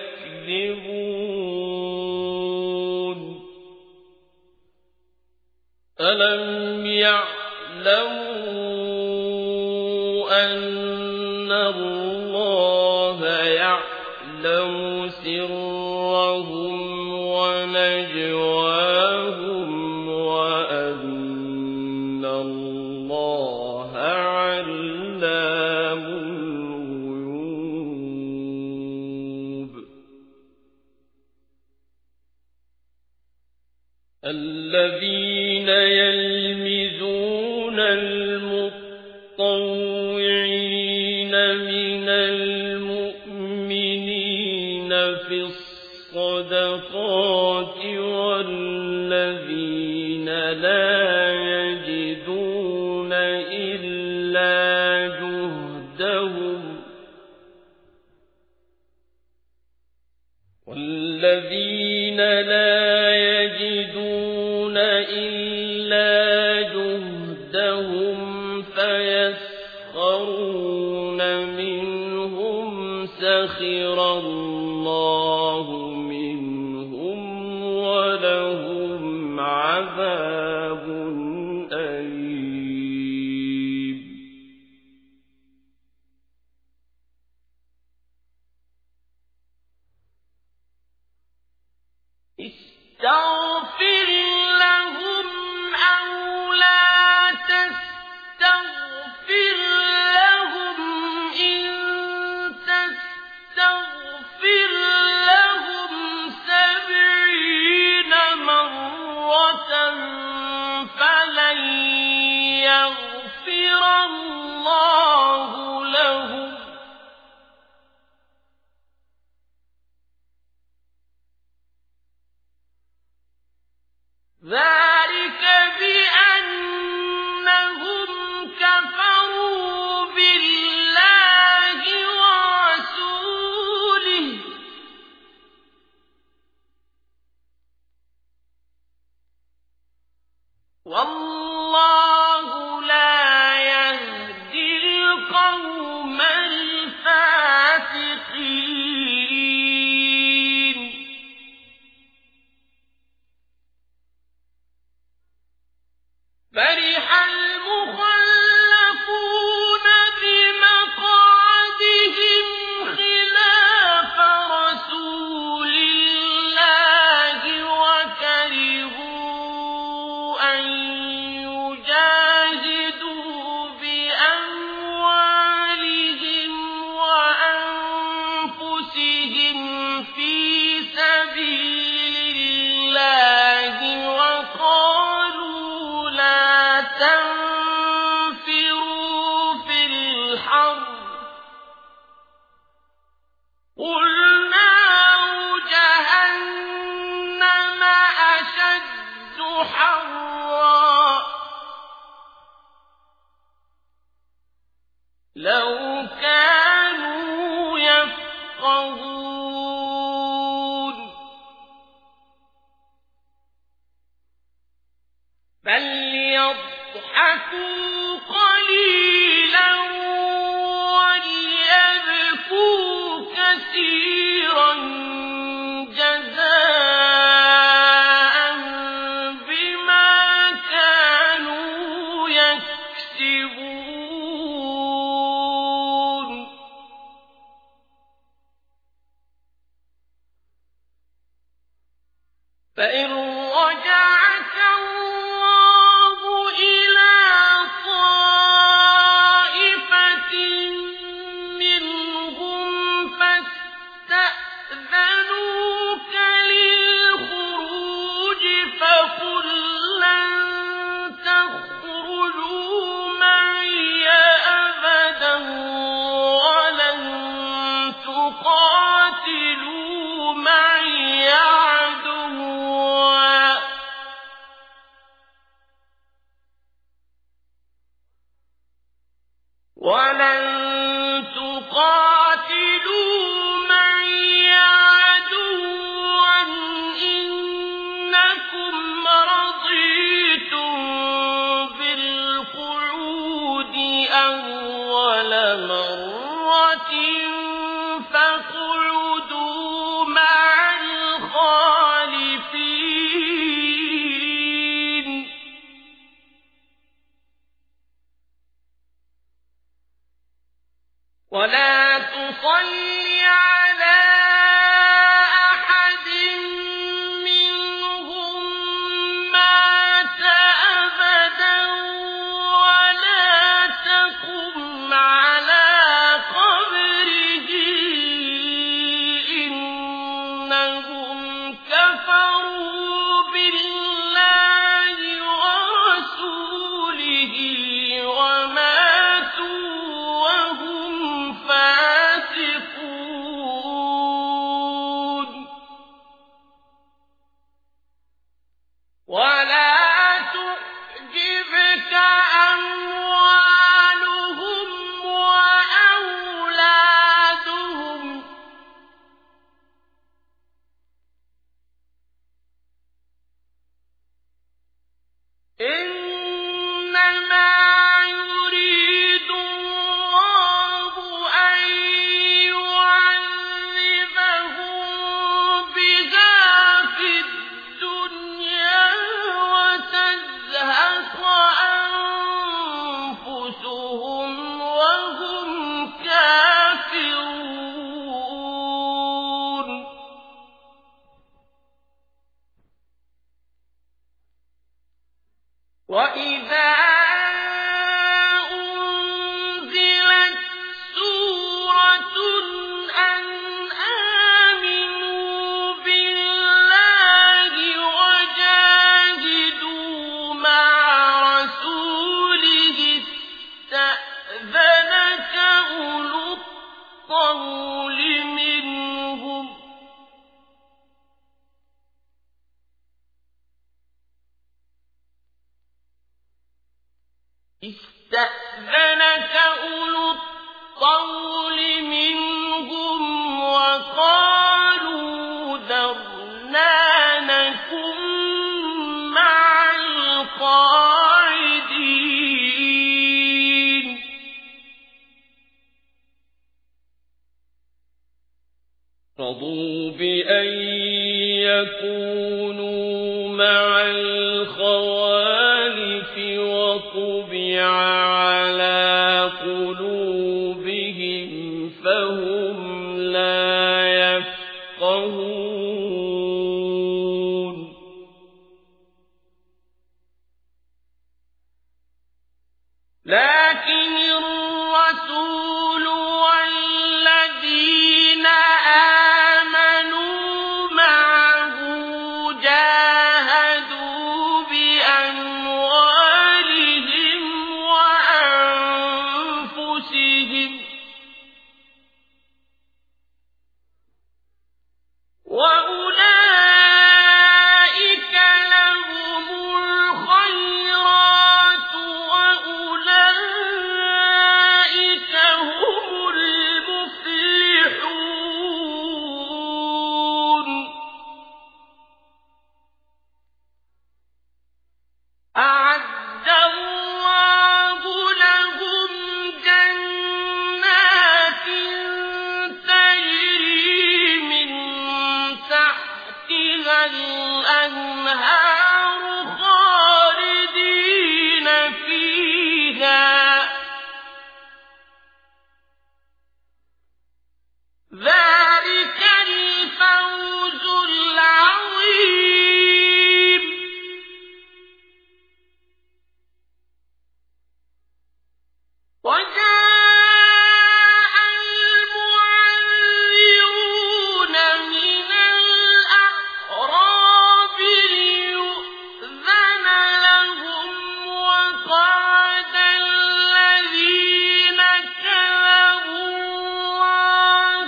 [SPEAKER 1] يكذبون ألم يعلموا أن الله يعلم سرهم ونجواهم وأن الله علام الغيوب الذين يلمزون المطوعين من المؤمنين في الصدقات والذين لا يجدون إلا جهدهم فيسخرون منهم سخر الله منهم ولهم عذاب أليم استغفر لهم أو لا تستغفر لهم إن تستغفر لهم 70 مرة فلن يغفر الله لهم ذلك بأنهم كفروا بالله ورسوله والله لا يهدي القوم الفاسقين. في سبيل الله وقالوا لا تنفروا في الحر قل نار جهنم أشد حرا لو كانوا يفقهون فليضحكوا قليلا وليبكوا كثيرا جزاء بما كانوا يكسبون فإن رجعك الله إلى طائفة منهم فاستأذنوك للخروج فقل لن تخرجوا معي أبدا ولن تقاتلوا معي عدوا إنكم رضيتم بالقعود أول مرة فاقعدوا مع الخالفين ولا تصل على أحد منهم مات أبدا ولا تقم على قبره إنهم كفروا بالله ورسوله وماتوا وهم فاسقون ولا تعجبك أموالهم وأولادهم إنما يريد الله أن يعذبهم بها في الدنيا وتزهق أنفسهم وهم كافرون وإذا أنزلت سورة أن آمنوا بالله وجاهدوا مع رسوله استأذنك أولو الطول منهم وقالوا ذرنا نكن مع القاعدين رضوا بأن يكونوا مع الخوالف وطبع على قلوبهم فهم لا يفقهون لكن الرسول والذين آمنوا الأنهار خالدين فيها ذلك الفوز العظيم وجاء المعذرون من الأعراب ليؤذن لهم وقعد الذين كذبوا الله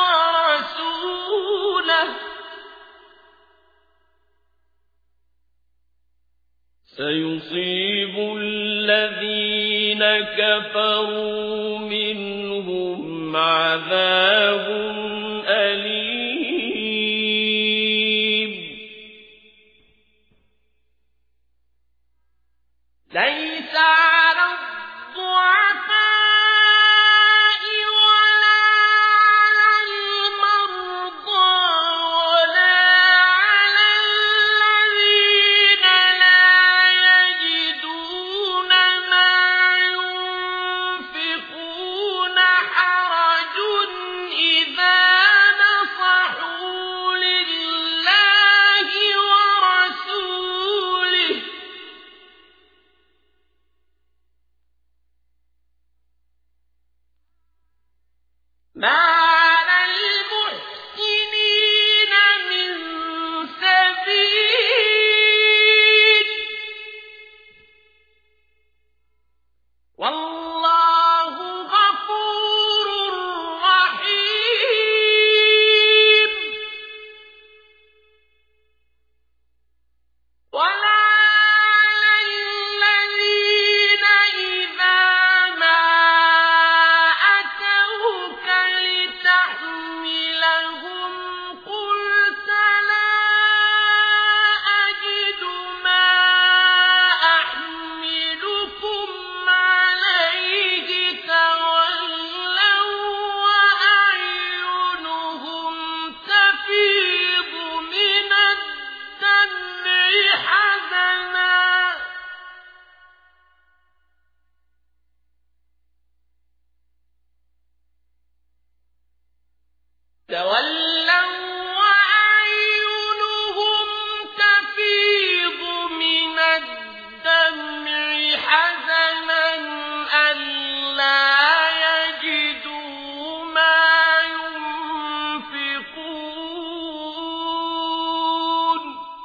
[SPEAKER 1] ورسوله سيصيب الذين كفروا منهم عذاب أليم ليس على الضعفاء ولا على المرضى ولا على الذين لا يجدون ما ينفقون حرج إذا نصحوا لله ورسوله ما على المحسنين من سبيل والله غفور رحيم ولا على الذين إذا ما أتوك لتحملهم قلت لا أجد ما أحملكم عليه تولوا وأعينهم تفيض من الدمع حزنا ألا يجدوا ما ينفقون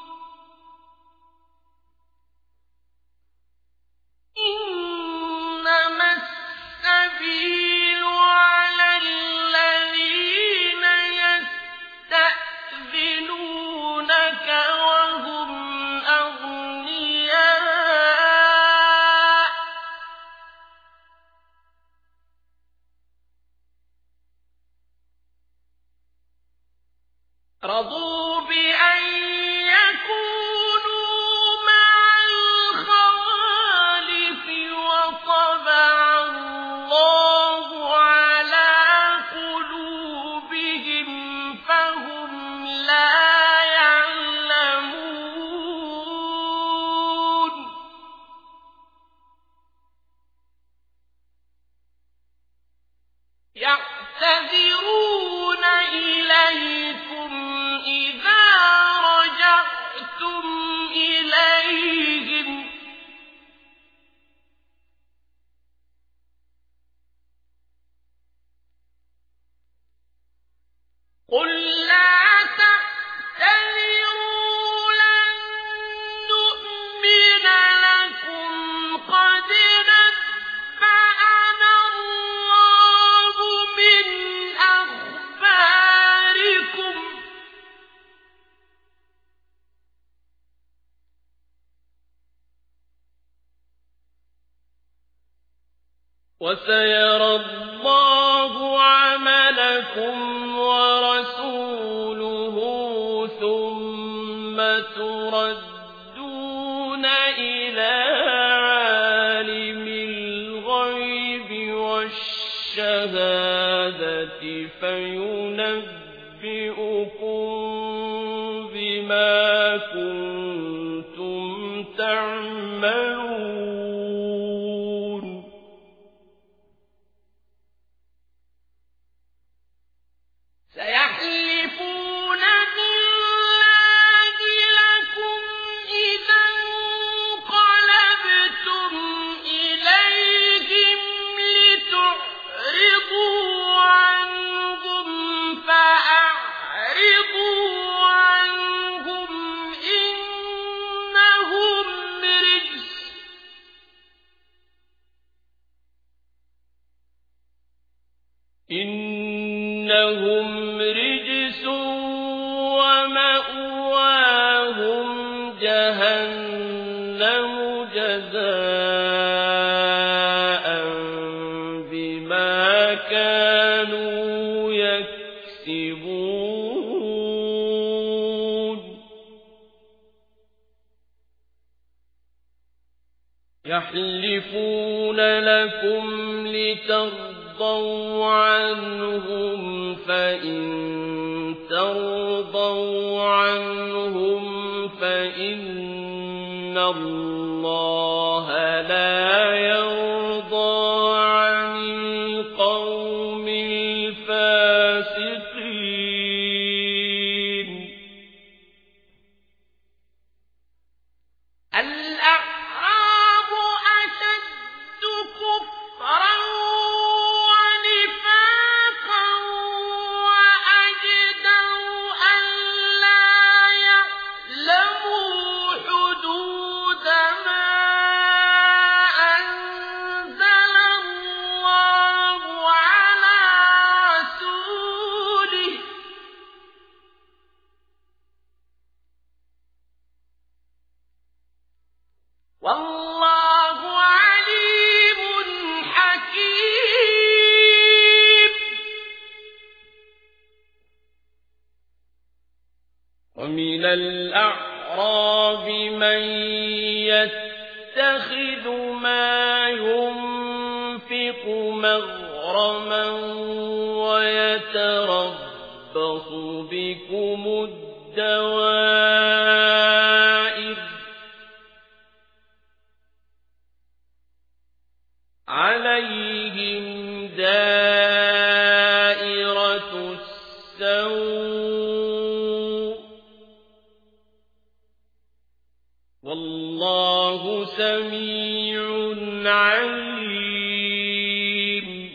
[SPEAKER 1] إنما السبيل على الذين يستأذنونك وهم أغنياء رضوا بأن يكونوا مع الخوالف وطبع الله على قلوبهم فهم لا يعلمون يعتذرون إليكم إذا رجعتم إليهم قل لا تعتذروا لن نؤمن لكم قد نبأنا الله من أخباركم وسيرى الله عملكم ورسوله ثم تردون إلى عالم الغيب والشهادة فينبئكم بما كنتم يحلفون لكم لترضوا عنهم فإن ترضوا عنهم فإن الله لا يرضى عن القوم الفاسقين. الأعراب أشد كفرا ونفاقا وأجدر ألا يعلموا حدود ما أنزل الله على رسوله والله عليم حكيم. ومن الأعراب من يتخذ ما ينفق مغرما ويتربص بكم الدوائر عليهم دائرة السوء والله سميع عليم.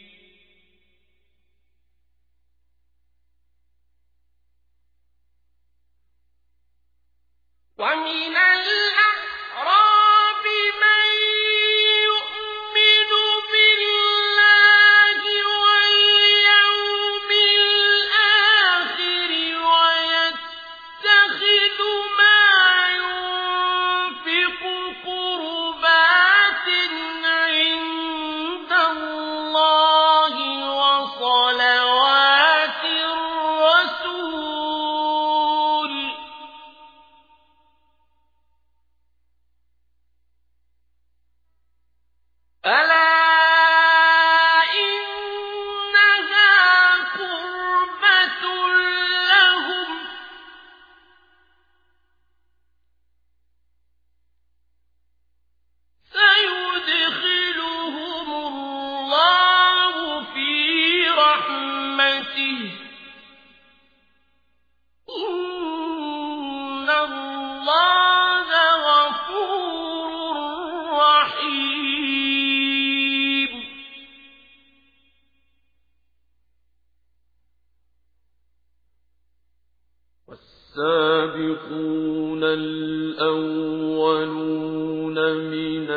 [SPEAKER 1] ومن الأعراب من يؤمن بالله واليوم الآخر ويتخذ ما ينفق قربات عند الله وصلوات الرسول ألا إنها قربة لهم سيدخلهم الله في رحمته إن الله غفور رحيم. والسابقون الأولون من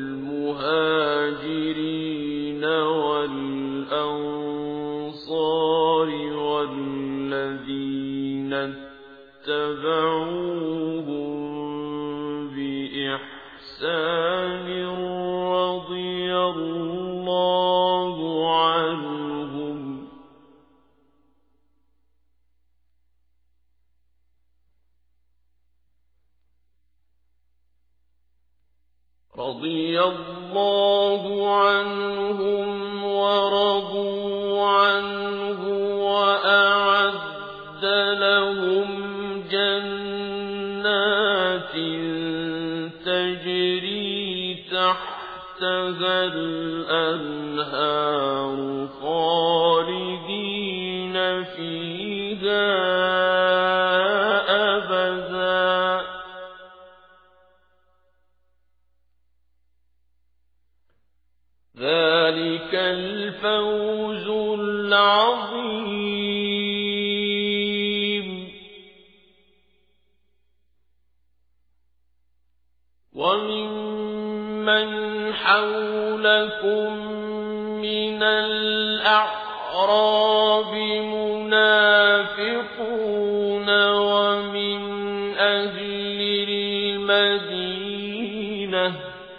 [SPEAKER 1] المهاجرين والأنصار والذين اتبعوهم بإحسان رضي الله عنهم ورضوا عنه وأعد لهم جنات تجري تحتها الأنهار خالدين فيها أبدا ذلك الفوز العظيم. وممن حولكم من الأعراب منافقون ومن أهل المدينة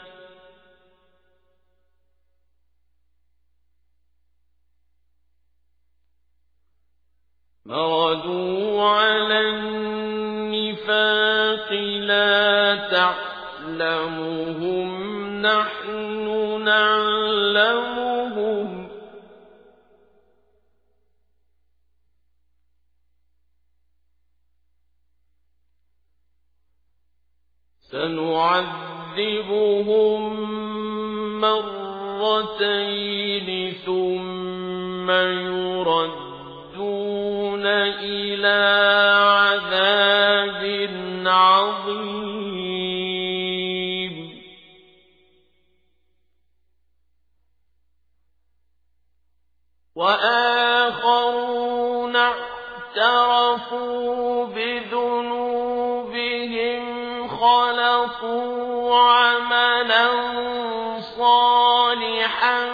[SPEAKER 1] مردوا على النفاق لا تعلمهم نحن نعلمهم سنعذبهم مرتين ثم يردون إلى عذاب عظيم وآخرون اعترفوا بذنوبهم خلطوا عملا صالحا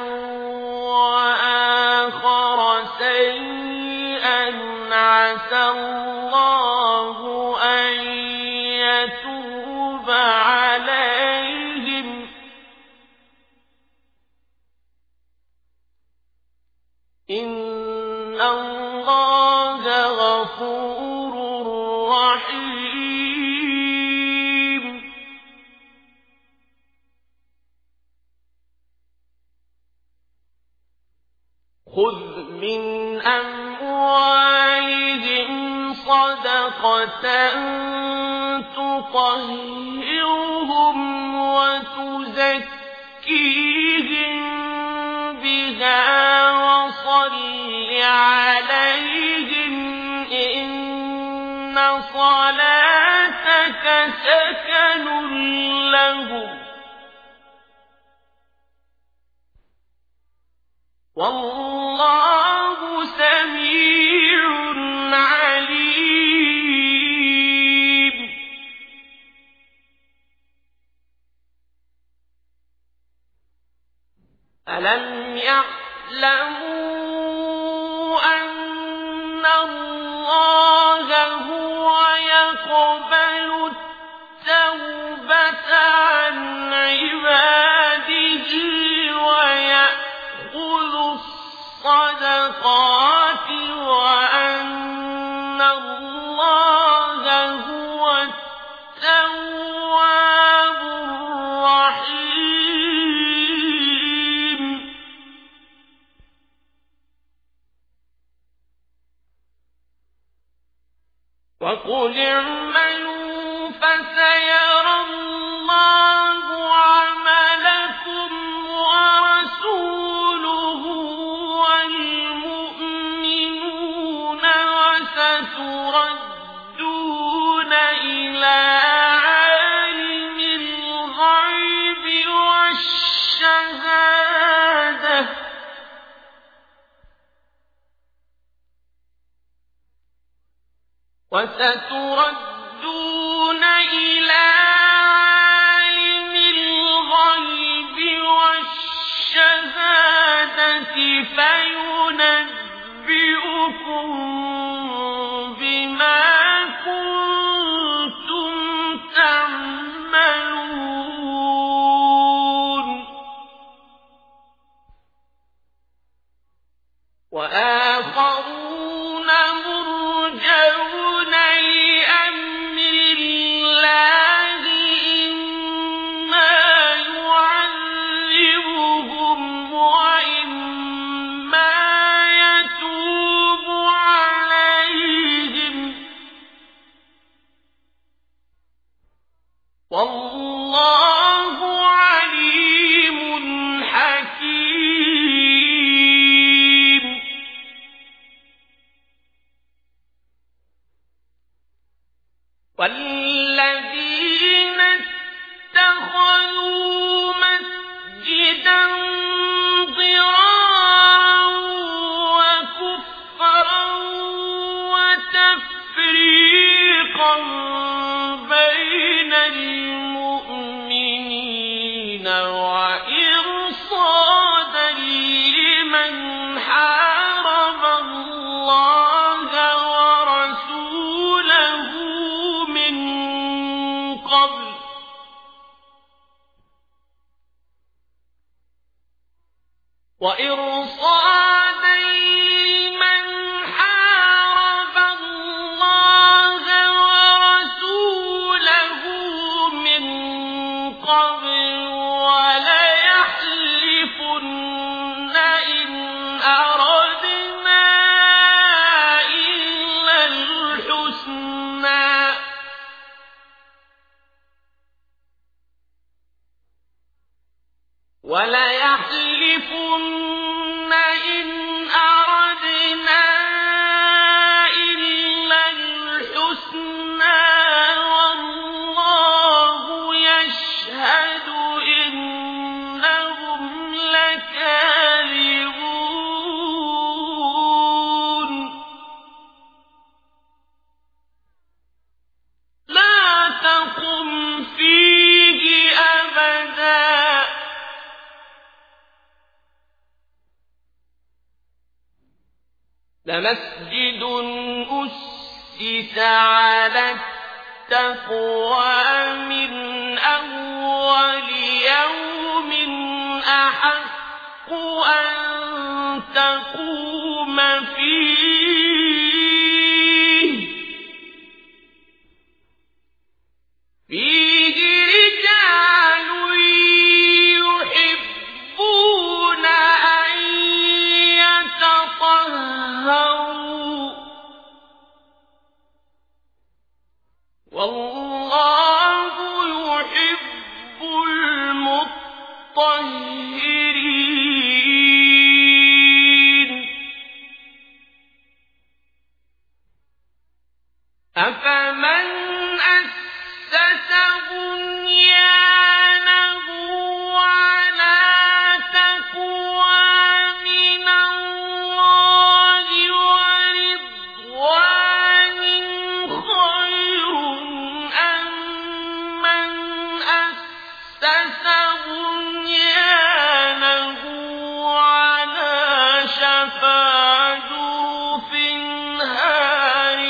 [SPEAKER 1] وآخر سيئا عسى الله أن يتوب عليهم إن الله غفور رحيم خذ من أموالهم صدقة تطهرهم وتزكيهم بها وصل عليهم إن صلاتك سكن لهم والله سميع عليم ألم يعلموا أن الله هو يقبل التوبة عن عباده ويأخذ الصدقات وأن الله هو التواب الرحيم وقل اعملوا فسيرى الله عملكم ورسوله والمؤمنون وستردون إلى عالم الغيب والشهادة وستردون إلى عالم الغيب والشهادة فينبئكم بما كنتم تعملون وآخرون مرجون لأمر الله إما يعذبهم وإما يتوب عليهم والله عليم حكيم والذين اتخذوا مسجدا ضرارا وكفرا وتفريقا بين المؤمنين وإرصادا لمن حارب الله ورسوله من قبل وإرصادا لمن حارب الله ورسوله من قبل ولم وَلَيَحْلِفُنَّ إِنْ أَرَدْنَا إِلَّا الْحُسْنَىٰ وَاللَّهُ يَشْهَدُ إِنَّهُمْ لَكَاذِبُونَ لَا تَقُمْ فِيهِ أَبَدًا لَمَسْجِدٌ أُسِّسَ عَلَى التَّقْوَىٰ مِنْ أَوَّلِ يَوْمٍ أَحَقُّ أَن تَقُومَ فِيهِ رِجَالٌ يُحِبُّونَ أَن يَتَطَهَّرُوا وَاللَّهُ يُحِبُّ الْمُطَهِّرِينَ أَفَمَنْ أَسَّسَ بُنْيَانَهُ عَلَىٰ تَقْوَىٰ مِنَ اللَّهِ وَرِضْوَانٍ خَيْرٌ أَم مَّنْ أَسَّسَ بُنْيَانَهُ عَلَىٰ شَفَا جُرُفٍ هَارٍ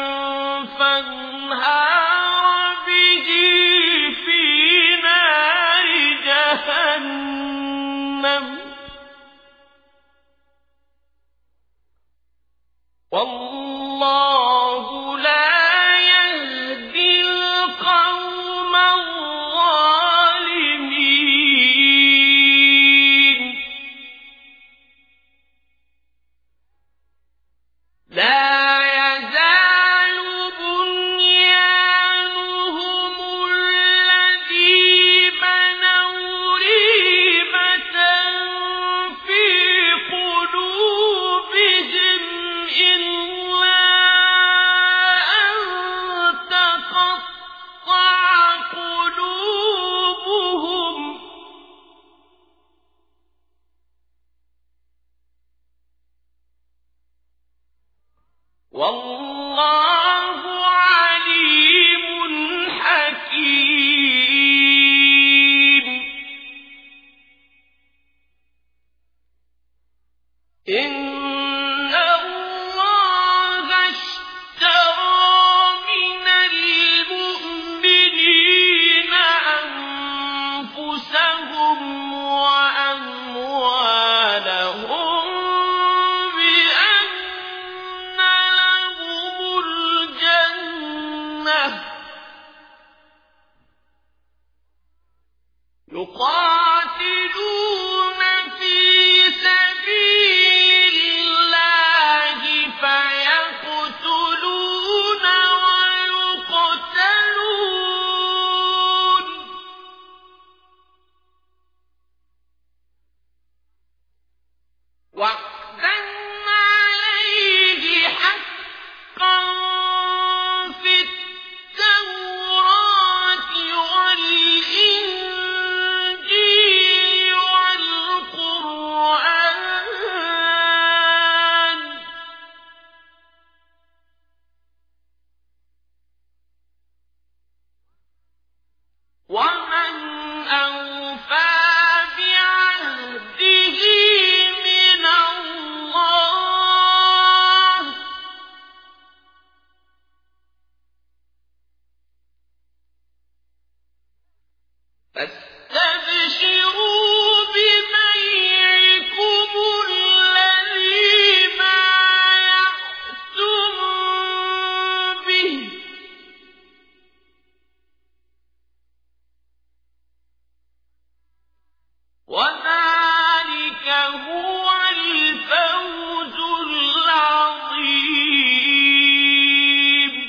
[SPEAKER 1] فَانْهَارَ بِهِ فِي نَارِ جَهَنَّمَ وَاللَّهُ لَا يَهْدِي الْقَوْمَ الظَّالِمِينَ لَا يَزَالُ بُنْيَانُهُمُ الَّذِي بَنَوْا رِيبَةً فِي قُلُوبِهِمْ إِلَّا أَن تَقَطَّعَ قُلُوبُهُمْ وَاللَّهُ عَلِيمٌ حَكِيمٌ إِنَّ اللَّهَ اشْتَرَىٰ مِنَ الْمُؤْمِنِينَ أَنفُسَهُمْ وَأَمْوَالَهُم بِأَنَّ لَهُمُ الْجَنَّةَ يُقَاتِلُونَ فِي سَبِيلِ اللَّهِ فَيَقْتُلُونَ وَيُقْتَلُونَ وَعْدًا عَلَيْهِ حَقًّا فِي التَّوْرَاةِ وَالْإِنجِيلِ وَالْقُرْآنِ وَمَنْ أَوْفَىٰ بِعَهْدِهِ مِنَ اللَّهِ ۚ فَاسْتَبْشِرُوا بِبَيْعِكُمُ الَّذِي بَايَعْتُم بِهِ ۚ وَذَٰلِكَ هُوَ الْفَوْزُ الْعَظِيمُ.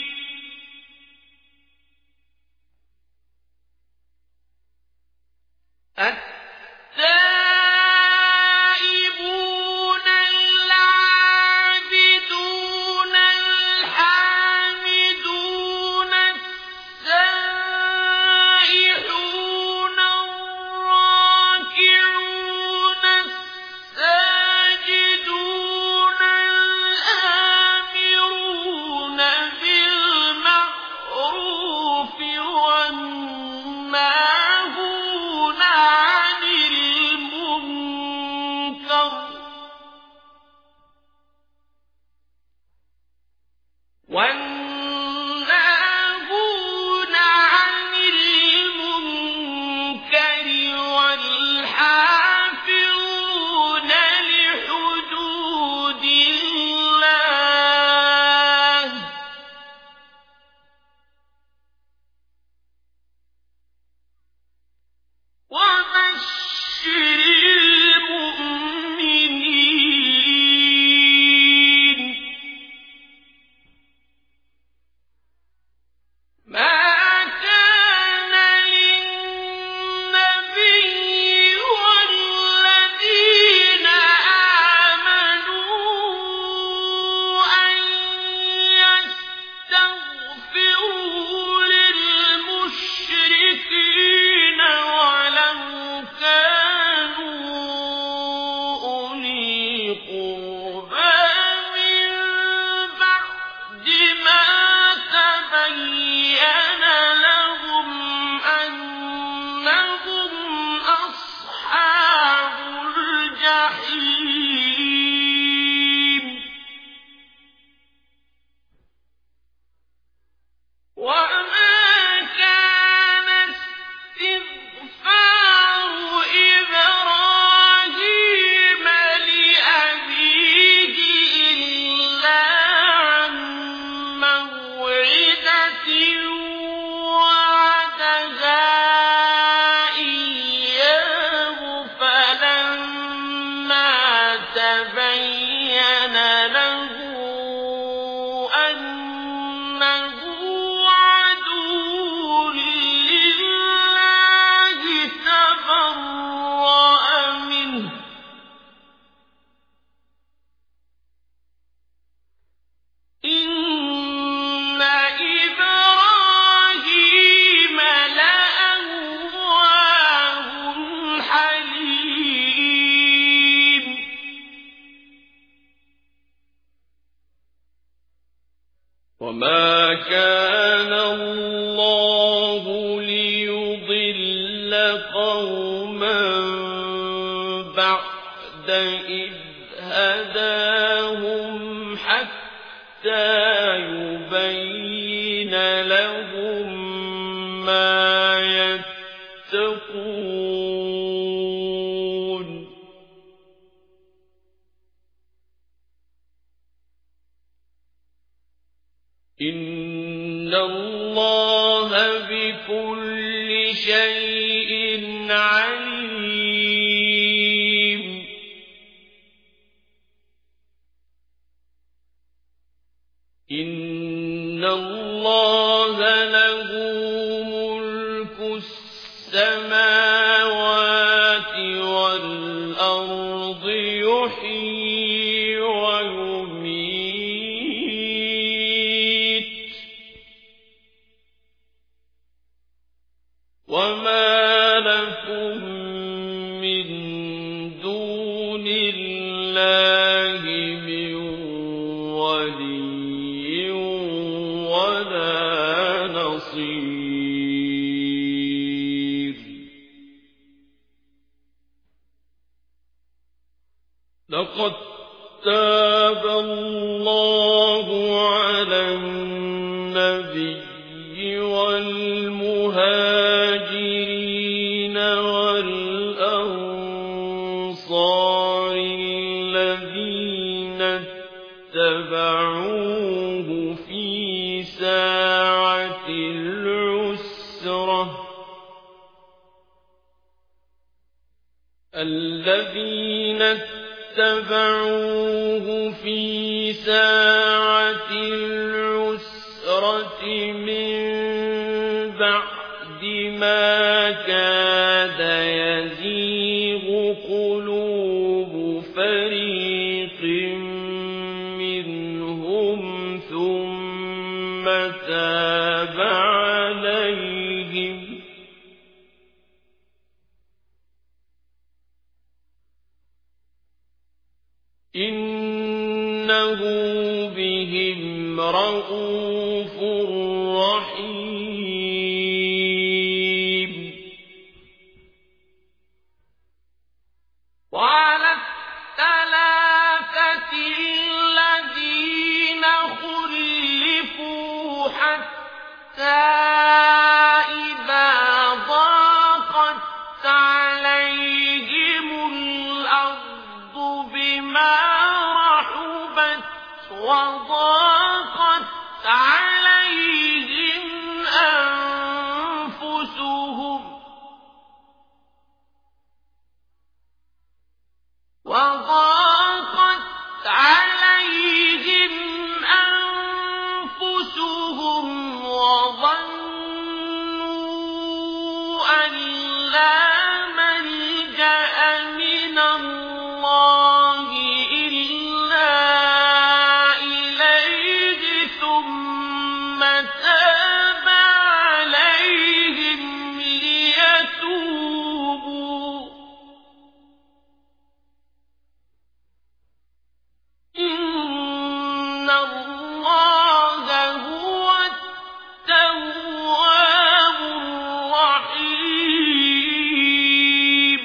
[SPEAKER 1] كان الله ليضل قوما بعد إذ هداهم حتى يبين لهم ما يتقون إن الله بكل شيء عليم إن الله له ملك السماوات والأرض يحيي ويميت وما لكم من دون الله من ولي ولا نصير لقد تاب الله على النبي والمهاجرين والأنصار الذين اتبعوه في ساعة العسرة من بعد ما كاد يزيغ قلوب فريق منهم ثم تاب عليهم إنه بهم رءوف رحيم وعلى الثلاثة الذين خلفوا حتى إذا ضاقت عليهم الأرض بما رحبت وضاقت عليهم أنفسهم وظنوا أن لا ملجأ من الله إلا إليه ثم تاب عليهم ليتوبوا إن الله هو التواب الرحيم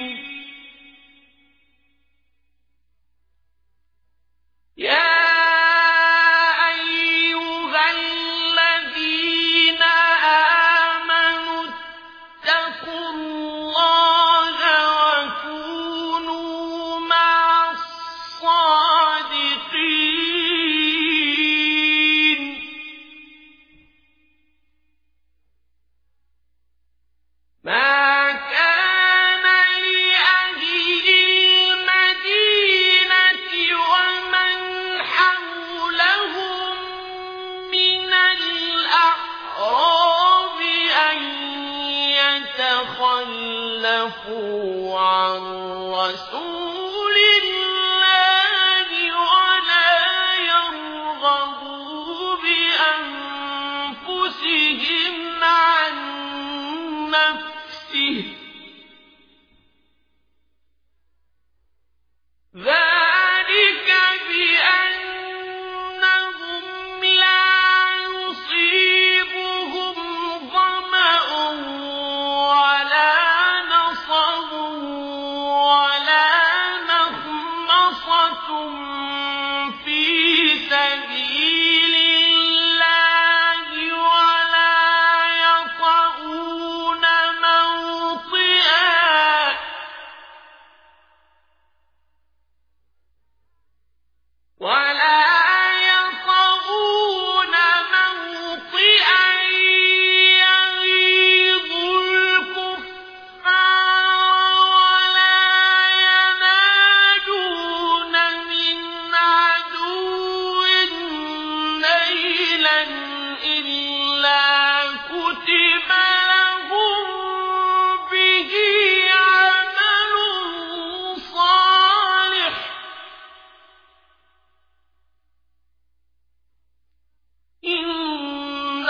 [SPEAKER 1] يا أيها الذين آمنوا اتقوا الله وكونوا مع الصادقين ما كان لأهل المدينة ومن حولهم من الأعراب أن يتخلفوا عن رسول الله ولا يرغبوا بأنفسهم عن نفسه ذلك بأنهم لا يصيبهم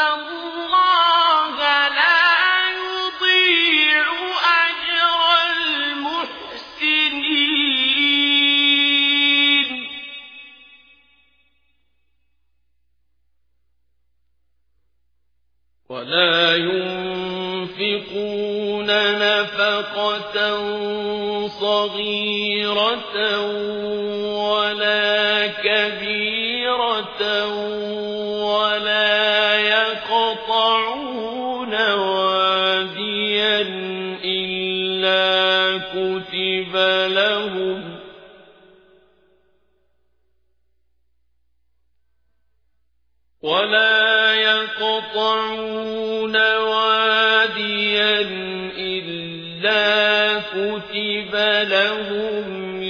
[SPEAKER 1] اللَّهَ لَا يُضِيعُ أَجْرَ الْمُحْسِنِينَ وَلَا يُنفِقُونَ نَفَقَةً صَغِيرَةً وَلَا كَبِيرَةً وَلَا يَقْطَعُونَ وَادِيًا إِلَّا كُتِبَ لَهُمْ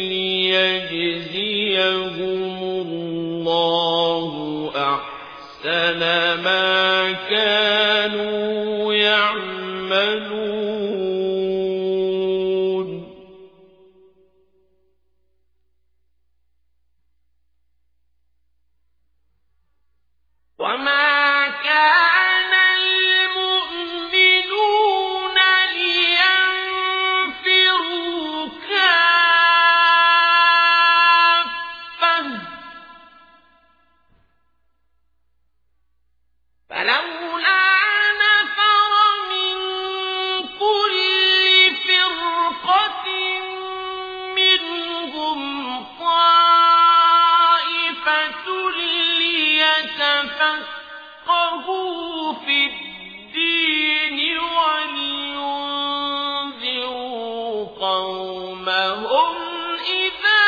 [SPEAKER 1] لِيَجْزِيَهُمُ اللَّهُ أَحْسَنَ مَا كَانُوا يَعْمَلُونَ وَمَا كَانَ الْمُؤْمِنُونَ لِيَنفِرُوا كَافَّةً فَلَوْلَا نَفَرَ مِن كُلِّ فِرْقَةٍ مِّنْهُمْ طَائِفَةٌ لِيَتَفَقَّهُوا فِي الدِّينِ وَلِيُنذِرُوا قَوْمَهُمْ إِذَا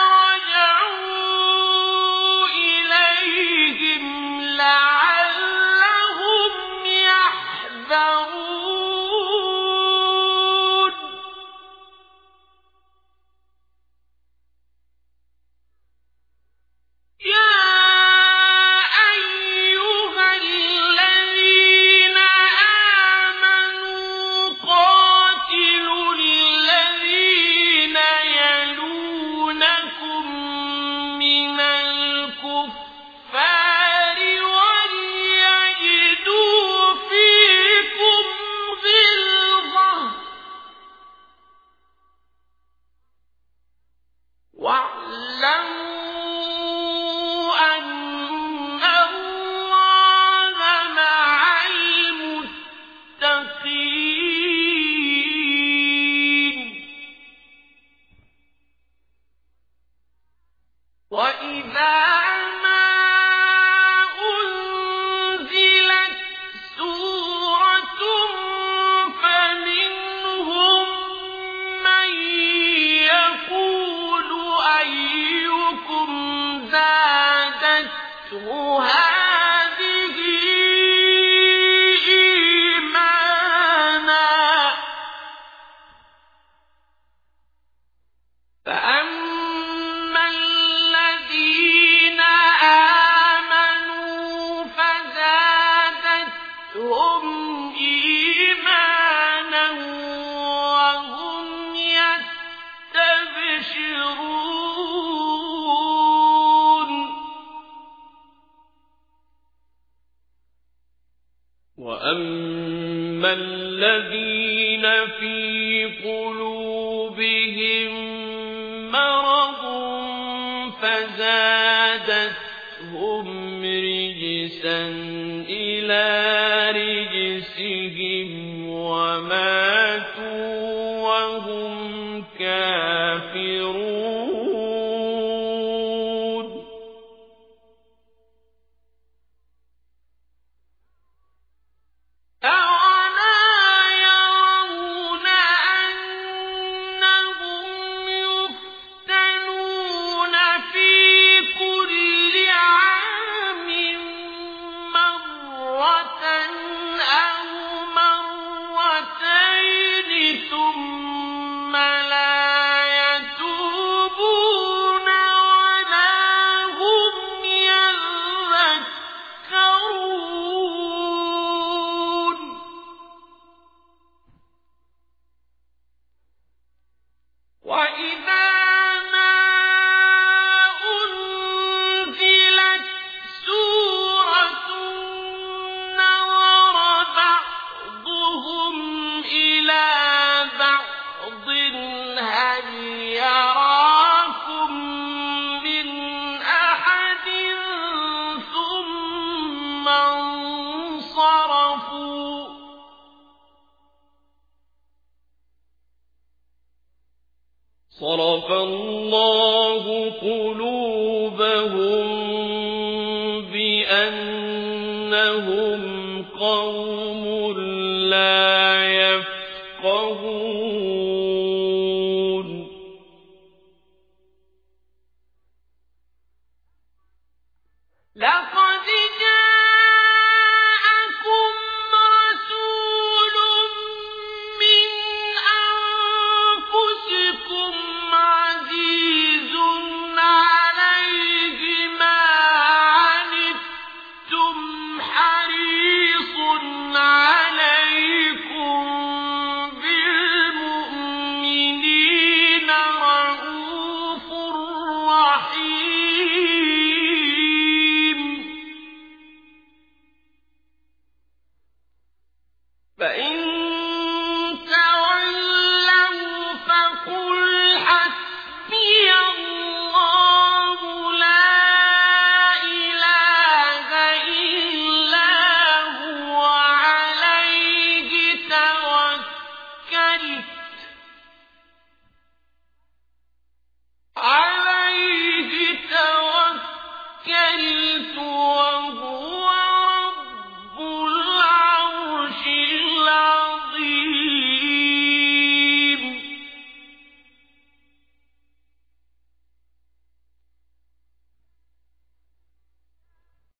[SPEAKER 1] رَجَعُوا إِلَيْهِمْ لَعَلَّهُمْ يَحْذَرُونَ يَا أَيُّهَا الَّذِينَ آمَنُوا قَاتِلُوا الَّذِينَ يَلُونَكُم مِّنَ الْكُفَّارِ وَلْيَجِدُوا فِيكُمْ غِلْظَةً وَاعْلَمُوا أَنَّ اللَّهَ مَعَ الْمُتَّقِينَ وَإِذَا مَا أُنزِلَتْ سُورَةٌ فَمِنْهُم مَّن يَقُولُ أَيُّكُمْ زَادَتْهُ هَٰذِهِ إِيمَانًا فَأَمَّا الَّذِينَ آمَنُوا فَزَادَتْهُمْ إِيمَانًا وَهُمْ يَسْتَبْشِرُونَ وَأَمَّا الَّذِينَ فِي قُلُوبِهِم مَّرَضٌ فَزَادَتْهُمْ رِجْسًا إِلَىٰ رِجْسِهِمْ وَمَاتُوا وَهُمْ كَافِرُونَ أَوَلَا يَرَوْنَ أَنَّهُمْ يُفْتَنُونَ فِي كُلِّ عَامٍ مَّرَّةً صرف الله قلوبهم بأنهم قوم لا